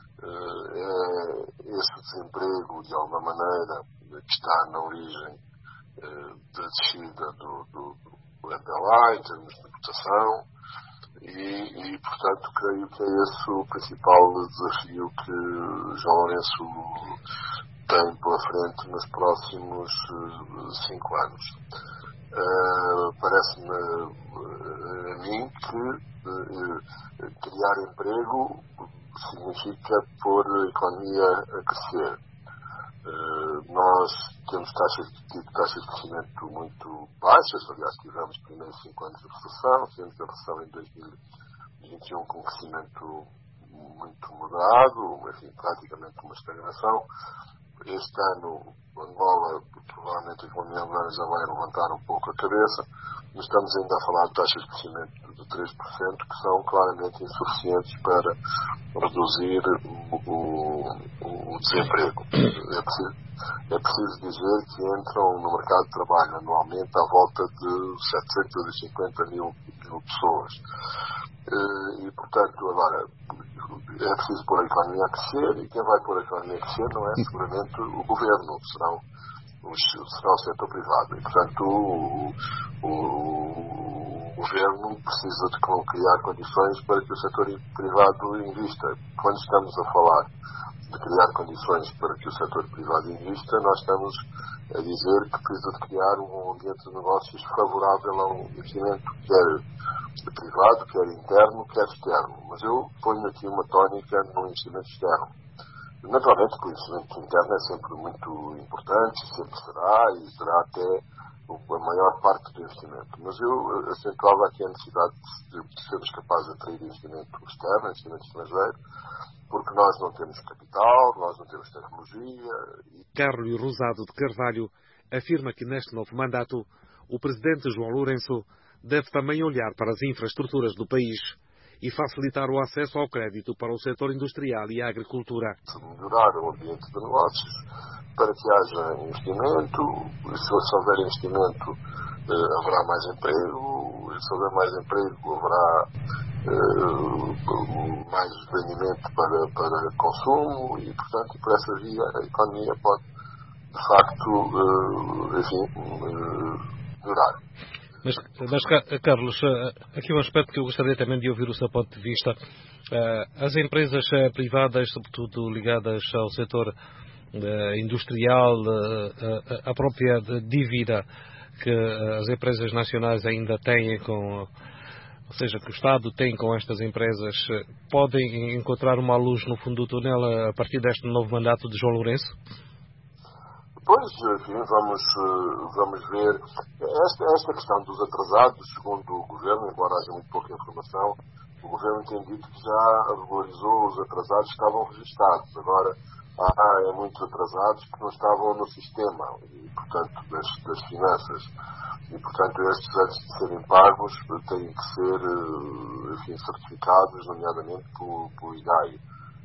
Esse desemprego, de alguma maneira, que está na origem da descida do MPLA em termos de importação e, portanto, creio que é esse o principal desafio que João Lourenço tem pela frente nos próximos 5 anos. Parece-me a mim que criar emprego significa pôr a economia a crescer. Nós temos taxas de crescimento muito baixas, aliás, tivemos os primeiros 5 anos de recessão, tivemos a recessão em 2021 com um crescimento muito moderado, enfim, praticamente uma estagnação. Este ano, Angola, provavelmente a economia angolana já vai levantar um pouco a cabeça, mas estamos ainda a falar de taxas de crescimento de 3%, que são claramente insuficientes para reduzir o desemprego. É preciso dizer que entram no mercado de trabalho anualmente à volta de 750 mil pessoas. E, portanto, agora, é preciso pôr a economia a crescer, e quem vai pôr a economia a crescer não é seguramente o governo, será o setor privado. E, portanto, o governo precisa de criar condições para que o setor privado invista. Quando estamos a falar de criar condições para que o setor privado invista, nós estamos a dizer que precisa de criar um ambiente de negócios favorável ao investimento, quer privado, quer interno, quer externo. Mas eu ponho aqui uma tónica no investimento externo. Naturalmente que o investimento interno é sempre muito importante, sempre será, e será até a maior parte do investimento. Mas eu acentuava aqui a necessidade de sermos capazes de atrair investimento externo, investimento estrangeiro, porque nós não temos capital, nós não temos tecnologia. Carlos Rosado de Carvalho afirma que neste novo mandato o presidente João Lourenço deve também olhar para as infraestruturas do país e facilitar o acesso ao crédito para o setor industrial e a agricultura. Melhorar o ambiente de negócios para que haja investimento. Se houver investimento, haverá mais emprego. Se houver mais emprego, haverá mais rendimento para consumo e, portanto, por essa via a economia pode, de facto, melhorar. Mas, Carlos, aqui um aspecto que eu gostaria também de ouvir o seu ponto de vista. As empresas privadas, sobretudo ligadas ao setor industrial, a própria dívida que as empresas nacionais ainda têm ou seja, que o Estado tem com estas empresas, podem encontrar uma luz no fundo do túnel a partir deste novo mandato de João Lourenço? Pois, enfim, vamos ver. Esta questão dos atrasados, segundo o Governo, embora haja muito pouca informação, o governo tem dito que já regularizou os atrasados que estavam registados. Agora, há muitos atrasados que não estavam no sistema, e, portanto, das finanças. E, portanto, estes, antes de serem pagos, têm que ser, enfim, certificados, nomeadamente pelo IGAI,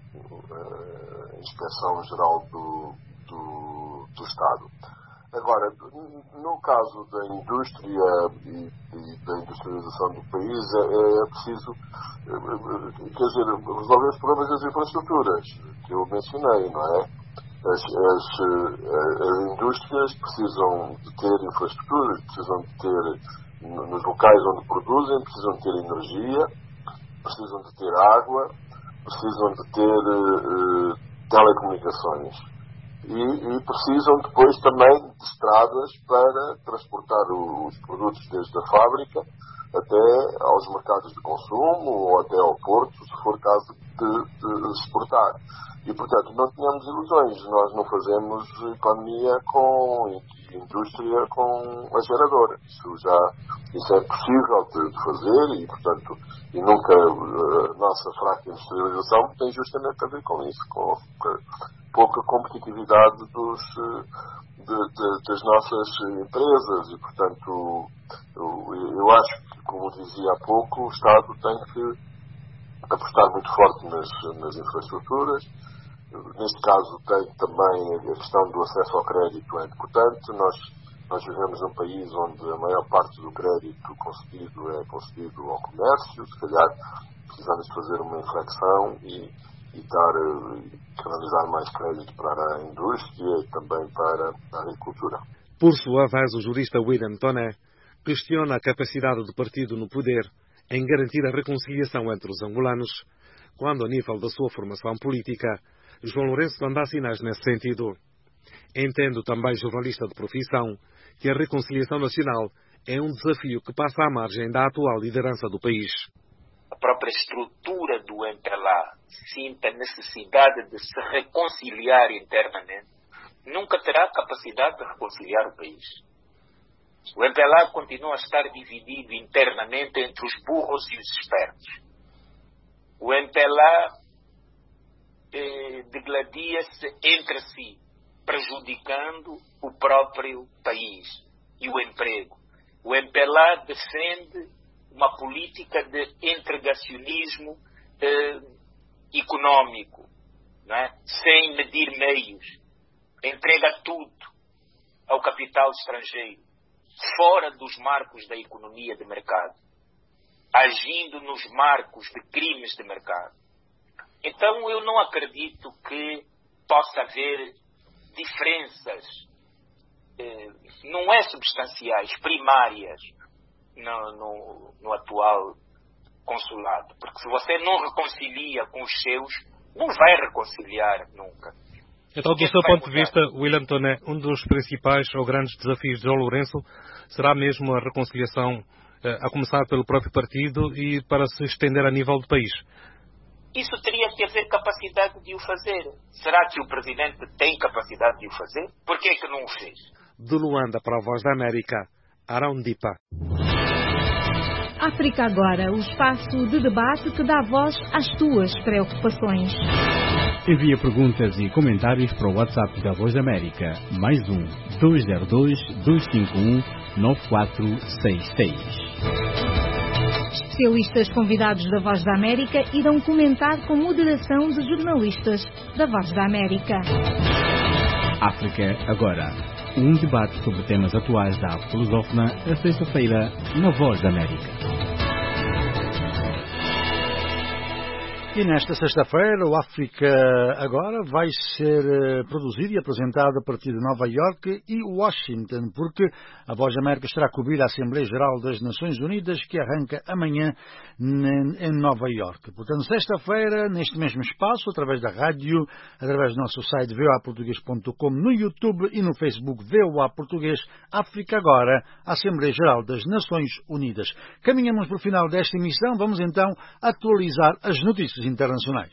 Inspeção Geral do Estado. Agora, no caso da indústria e da industrialização do país, é preciso, quer dizer, resolver os problemas das infraestruturas, que eu mencionei, não é? As indústrias precisam de ter infraestruturas, precisam de ter, nos locais onde produzem, precisam de ter energia, precisam de ter água, precisam de ter telecomunicações. E precisam depois também de estradas para transportar os produtos desde a fábrica até aos mercados de consumo ou até ao porto, se for caso de exportar. E, portanto, não tenhamos ilusões. Nós não fazemos economia com indústria com a geradora. Isso é possível de fazer e, portanto, e nunca a nossa fraca industrialização tem justamente a ver com isso, com pouca competitividade das nossas empresas e, portanto, eu acho que, como dizia há pouco, o Estado tem que apostar muito forte nas infraestruturas. Neste caso tem também a questão do acesso ao crédito é importante. Nós vivemos num país onde a maior parte do crédito concedido é concedido ao comércio. Se calhar precisamos fazer uma inflexão e canalizar mais crédito para a indústria e também para a agricultura. Por sua vez, o jurista William Toné questiona a capacidade do partido no poder em garantir a reconciliação entre os angolanos, quando, a nível da sua formação política, João Lourenço não dá sinais nesse sentido. Entendo também, jornalista de profissão, que a reconciliação nacional é um desafio que passa à margem da atual liderança do país. A própria estrutura do MPLA sinta a necessidade de se reconciliar internamente, nunca terá capacidade de reconciliar o país. O MPLA continua a estar dividido internamente entre os burros e os espertos. O MPLA degladia-se entre si, prejudicando o próprio país e o emprego. O MPLA defende uma política de entregacionismo económico, não é? Sem medir meios. Entrega tudo ao capital estrangeiro, fora dos marcos da economia de mercado, agindo nos marcos de crimes de mercado. Então eu não acredito que possa haver diferenças, não é substanciais, primárias, no atual consulado. Porque se você não reconcilia com os seus, não vai reconciliar nunca. Então, do seu ponto de vista, William Toné, um dos principais ou grandes desafios de João Lourenço será mesmo a reconciliação, a começar pelo próprio partido e para se estender a nível do país? Isso teria que haver capacidade de o fazer. Será que o Presidente tem capacidade de o fazer? Por que é que não o fez? De Luanda para a Voz da América, Arão Dipa. África Agora, o espaço de debate que dá voz às tuas preocupações. Envia perguntas e comentários para o WhatsApp da Voz da América, mais 202-251-9466. Especialistas convidados da Voz da América irão comentar com moderação de jornalistas da Voz da América. África Agora, um debate sobre temas atuais da África lusófona, a sexta-feira, na Voz da América. E nesta sexta-feira, o África Agora vai ser produzido e apresentado a partir de Nova Iorque e Washington, porque a Voz da América estará a cobrir a Assembleia Geral das Nações Unidas, que arranca amanhã em Nova Iorque. Portanto, sexta-feira, neste mesmo espaço, através da rádio, através do nosso site voaportugues.com, no YouTube e no Facebook VOA Português, África Agora, Assembleia Geral das Nações Unidas. Caminhamos para o final desta emissão, vamos então atualizar as notícias internacionais.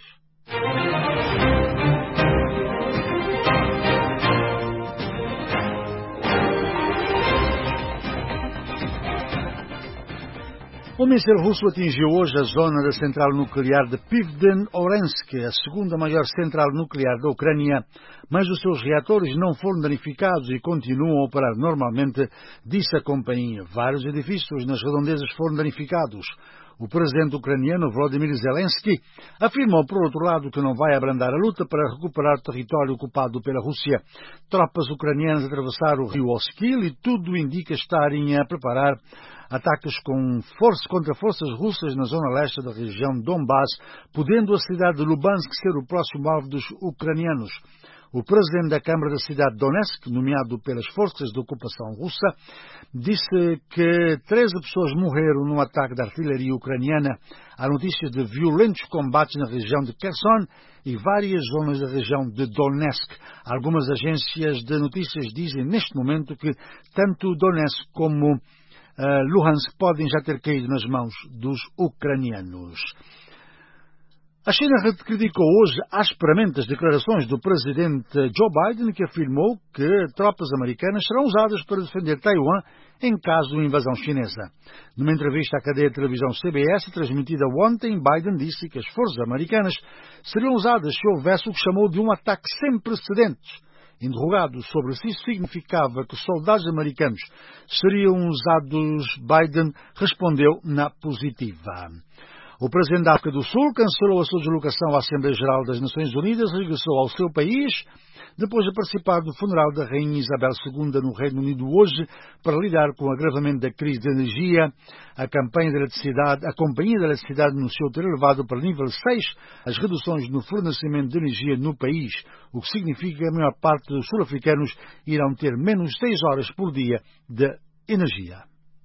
O míssil russo atingiu hoje a zona da central nuclear de Pivden-Orensk, a segunda maior central nuclear da Ucrânia, mas os seus reatores não foram danificados e continuam a operar normalmente, disse a companhia. Vários edifícios nas redondezas foram danificados. O presidente ucraniano Volodymyr Zelensky afirmou, por outro lado, que não vai abrandar a luta para recuperar o território ocupado pela Rússia. Tropas ucranianas atravessaram o rio Oskil e tudo indica estarem a preparar ataques contra forças russas na zona leste da região Donbass, podendo a cidade de Lubansk ser o próximo alvo dos ucranianos. O presidente da Câmara da cidade de Donetsk, nomeado pelas forças de ocupação russa, disse que 13 pessoas morreram num ataque da artilharia ucraniana. Há notícias de violentos combates na região de Kherson e várias zonas da região de Donetsk. Algumas agências de notícias dizem neste momento que tanto Donetsk como Luhansk podem já ter caído nas mãos dos ucranianos. A China criticou hoje asperamente as declarações do presidente Joe Biden, que afirmou que tropas americanas serão usadas para defender Taiwan em caso de invasão chinesa. Numa entrevista à cadeia de televisão CBS, transmitida ontem, Biden disse que as forças americanas seriam usadas se houvesse o que chamou de um ataque sem precedentes. Interrogado sobre se isso significava que soldados americanos seriam usados, Biden respondeu na positiva. O presidente da África do Sul cancelou a sua deslocação à Assembleia Geral das Nações Unidas e regressou ao seu país depois de participar do funeral da Rainha Isabel II no Reino Unido hoje para lidar com o agravamento da crise de energia. A Companhia de Eletricidade anunciou ter elevado para nível 6 as reduções no fornecimento de energia no país, o que significa que a maior parte dos sul-africanos irão ter menos 6 horas por dia de energia.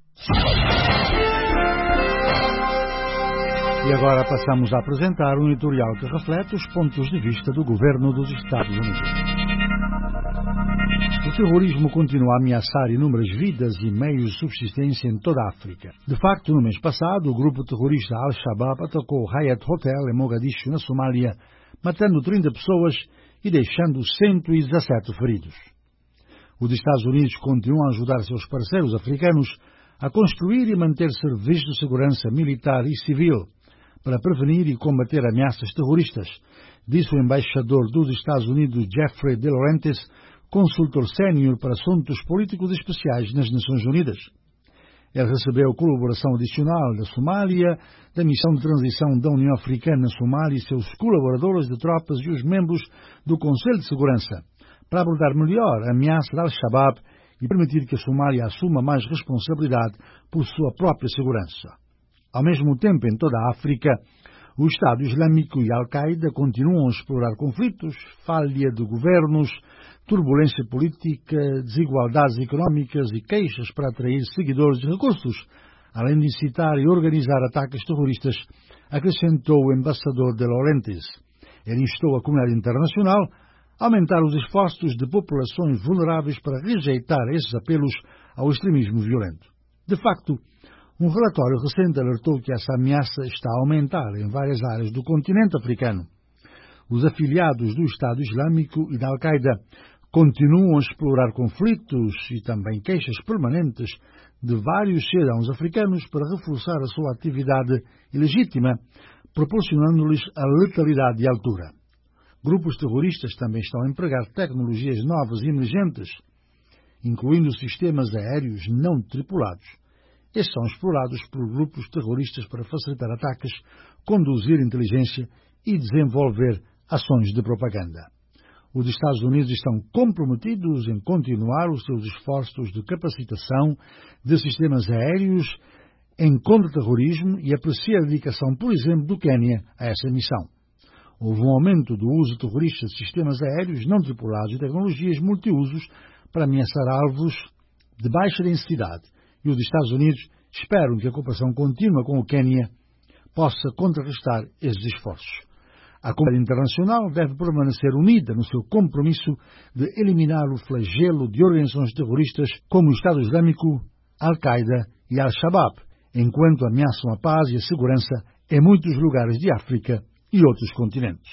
E agora passamos a apresentar um editorial que reflete os pontos de vista do governo dos Estados Unidos. O terrorismo continua a ameaçar inúmeras vidas e meios de subsistência em toda a África. De facto, no mês passado, o grupo terrorista Al-Shabaab atacou o Hyatt Hotel em Mogadishu, na Somália, matando 30 pessoas e deixando 117 feridos. Os Estados Unidos continuam a ajudar seus parceiros africanos a construir e manter serviços de segurança militar e civil para prevenir e combater ameaças terroristas, disse o embaixador dos Estados Unidos Jeffrey De Laurentiis, consultor sénior para assuntos políticos especiais nas Nações Unidas. Ele recebeu colaboração adicional da Somália, da Missão de Transição da União Africana na Somália e seus colaboradores de tropas e os membros do Conselho de Segurança, para abordar melhor a ameaça da Al-Shabaab e permitir que a Somália assuma mais responsabilidade por sua própria segurança. Ao mesmo tempo, em toda a África, o Estado Islâmico e a Al-Qaeda continuam a explorar conflitos, falha de governos, turbulência política, desigualdades económicas e queixas para atrair seguidores e recursos, além de incitar e organizar ataques terroristas, acrescentou o embaixador De Laurentiis. Ele instou a comunidade internacional a aumentar os esforços de populações vulneráveis para rejeitar esses apelos ao extremismo violento. De facto, um relatório recente alertou que essa ameaça está a aumentar em várias áreas do continente africano. Os afiliados do Estado Islâmico e da Al-Qaeda continuam a explorar conflitos e também queixas permanentes de vários cidadãos africanos para reforçar a sua atividade ilegítima, proporcionando-lhes a letalidade de altura. Grupos terroristas também estão a empregar tecnologias novas e emergentes, incluindo sistemas aéreos não tripulados. Estes são explorados por grupos terroristas para facilitar ataques, conduzir inteligência e desenvolver ações de propaganda. Os Estados Unidos estão comprometidos em continuar os seus esforços de capacitação de sistemas aéreos em contra-terrorismo e aprecia a dedicação, por exemplo, do Quênia a essa missão. Houve um aumento do uso terrorista de sistemas aéreos não tripulados e tecnologias multiusos para ameaçar alvos de baixa densidade, e os Estados Unidos esperam que a cooperação contínua com o Quênia possa contrarrestar esses esforços. A comunidade internacional deve permanecer unida no seu compromisso de eliminar o flagelo de organizações terroristas como o Estado Islâmico, Al-Qaeda e Al-Shabaab, enquanto ameaçam a paz e a segurança em muitos lugares de África e outros continentes.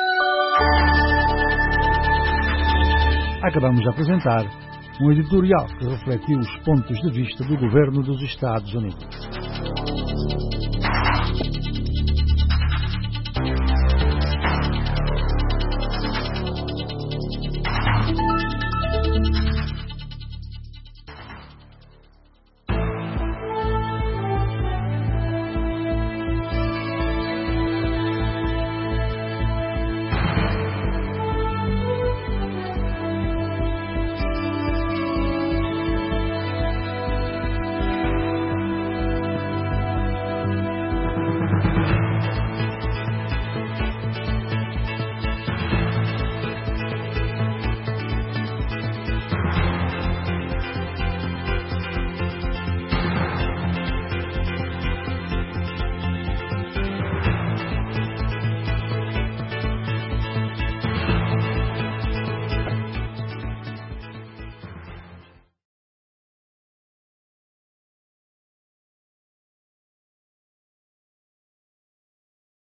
Acabamos de apresentar um editorial que refletiu os pontos de vista do governo dos Estados Unidos.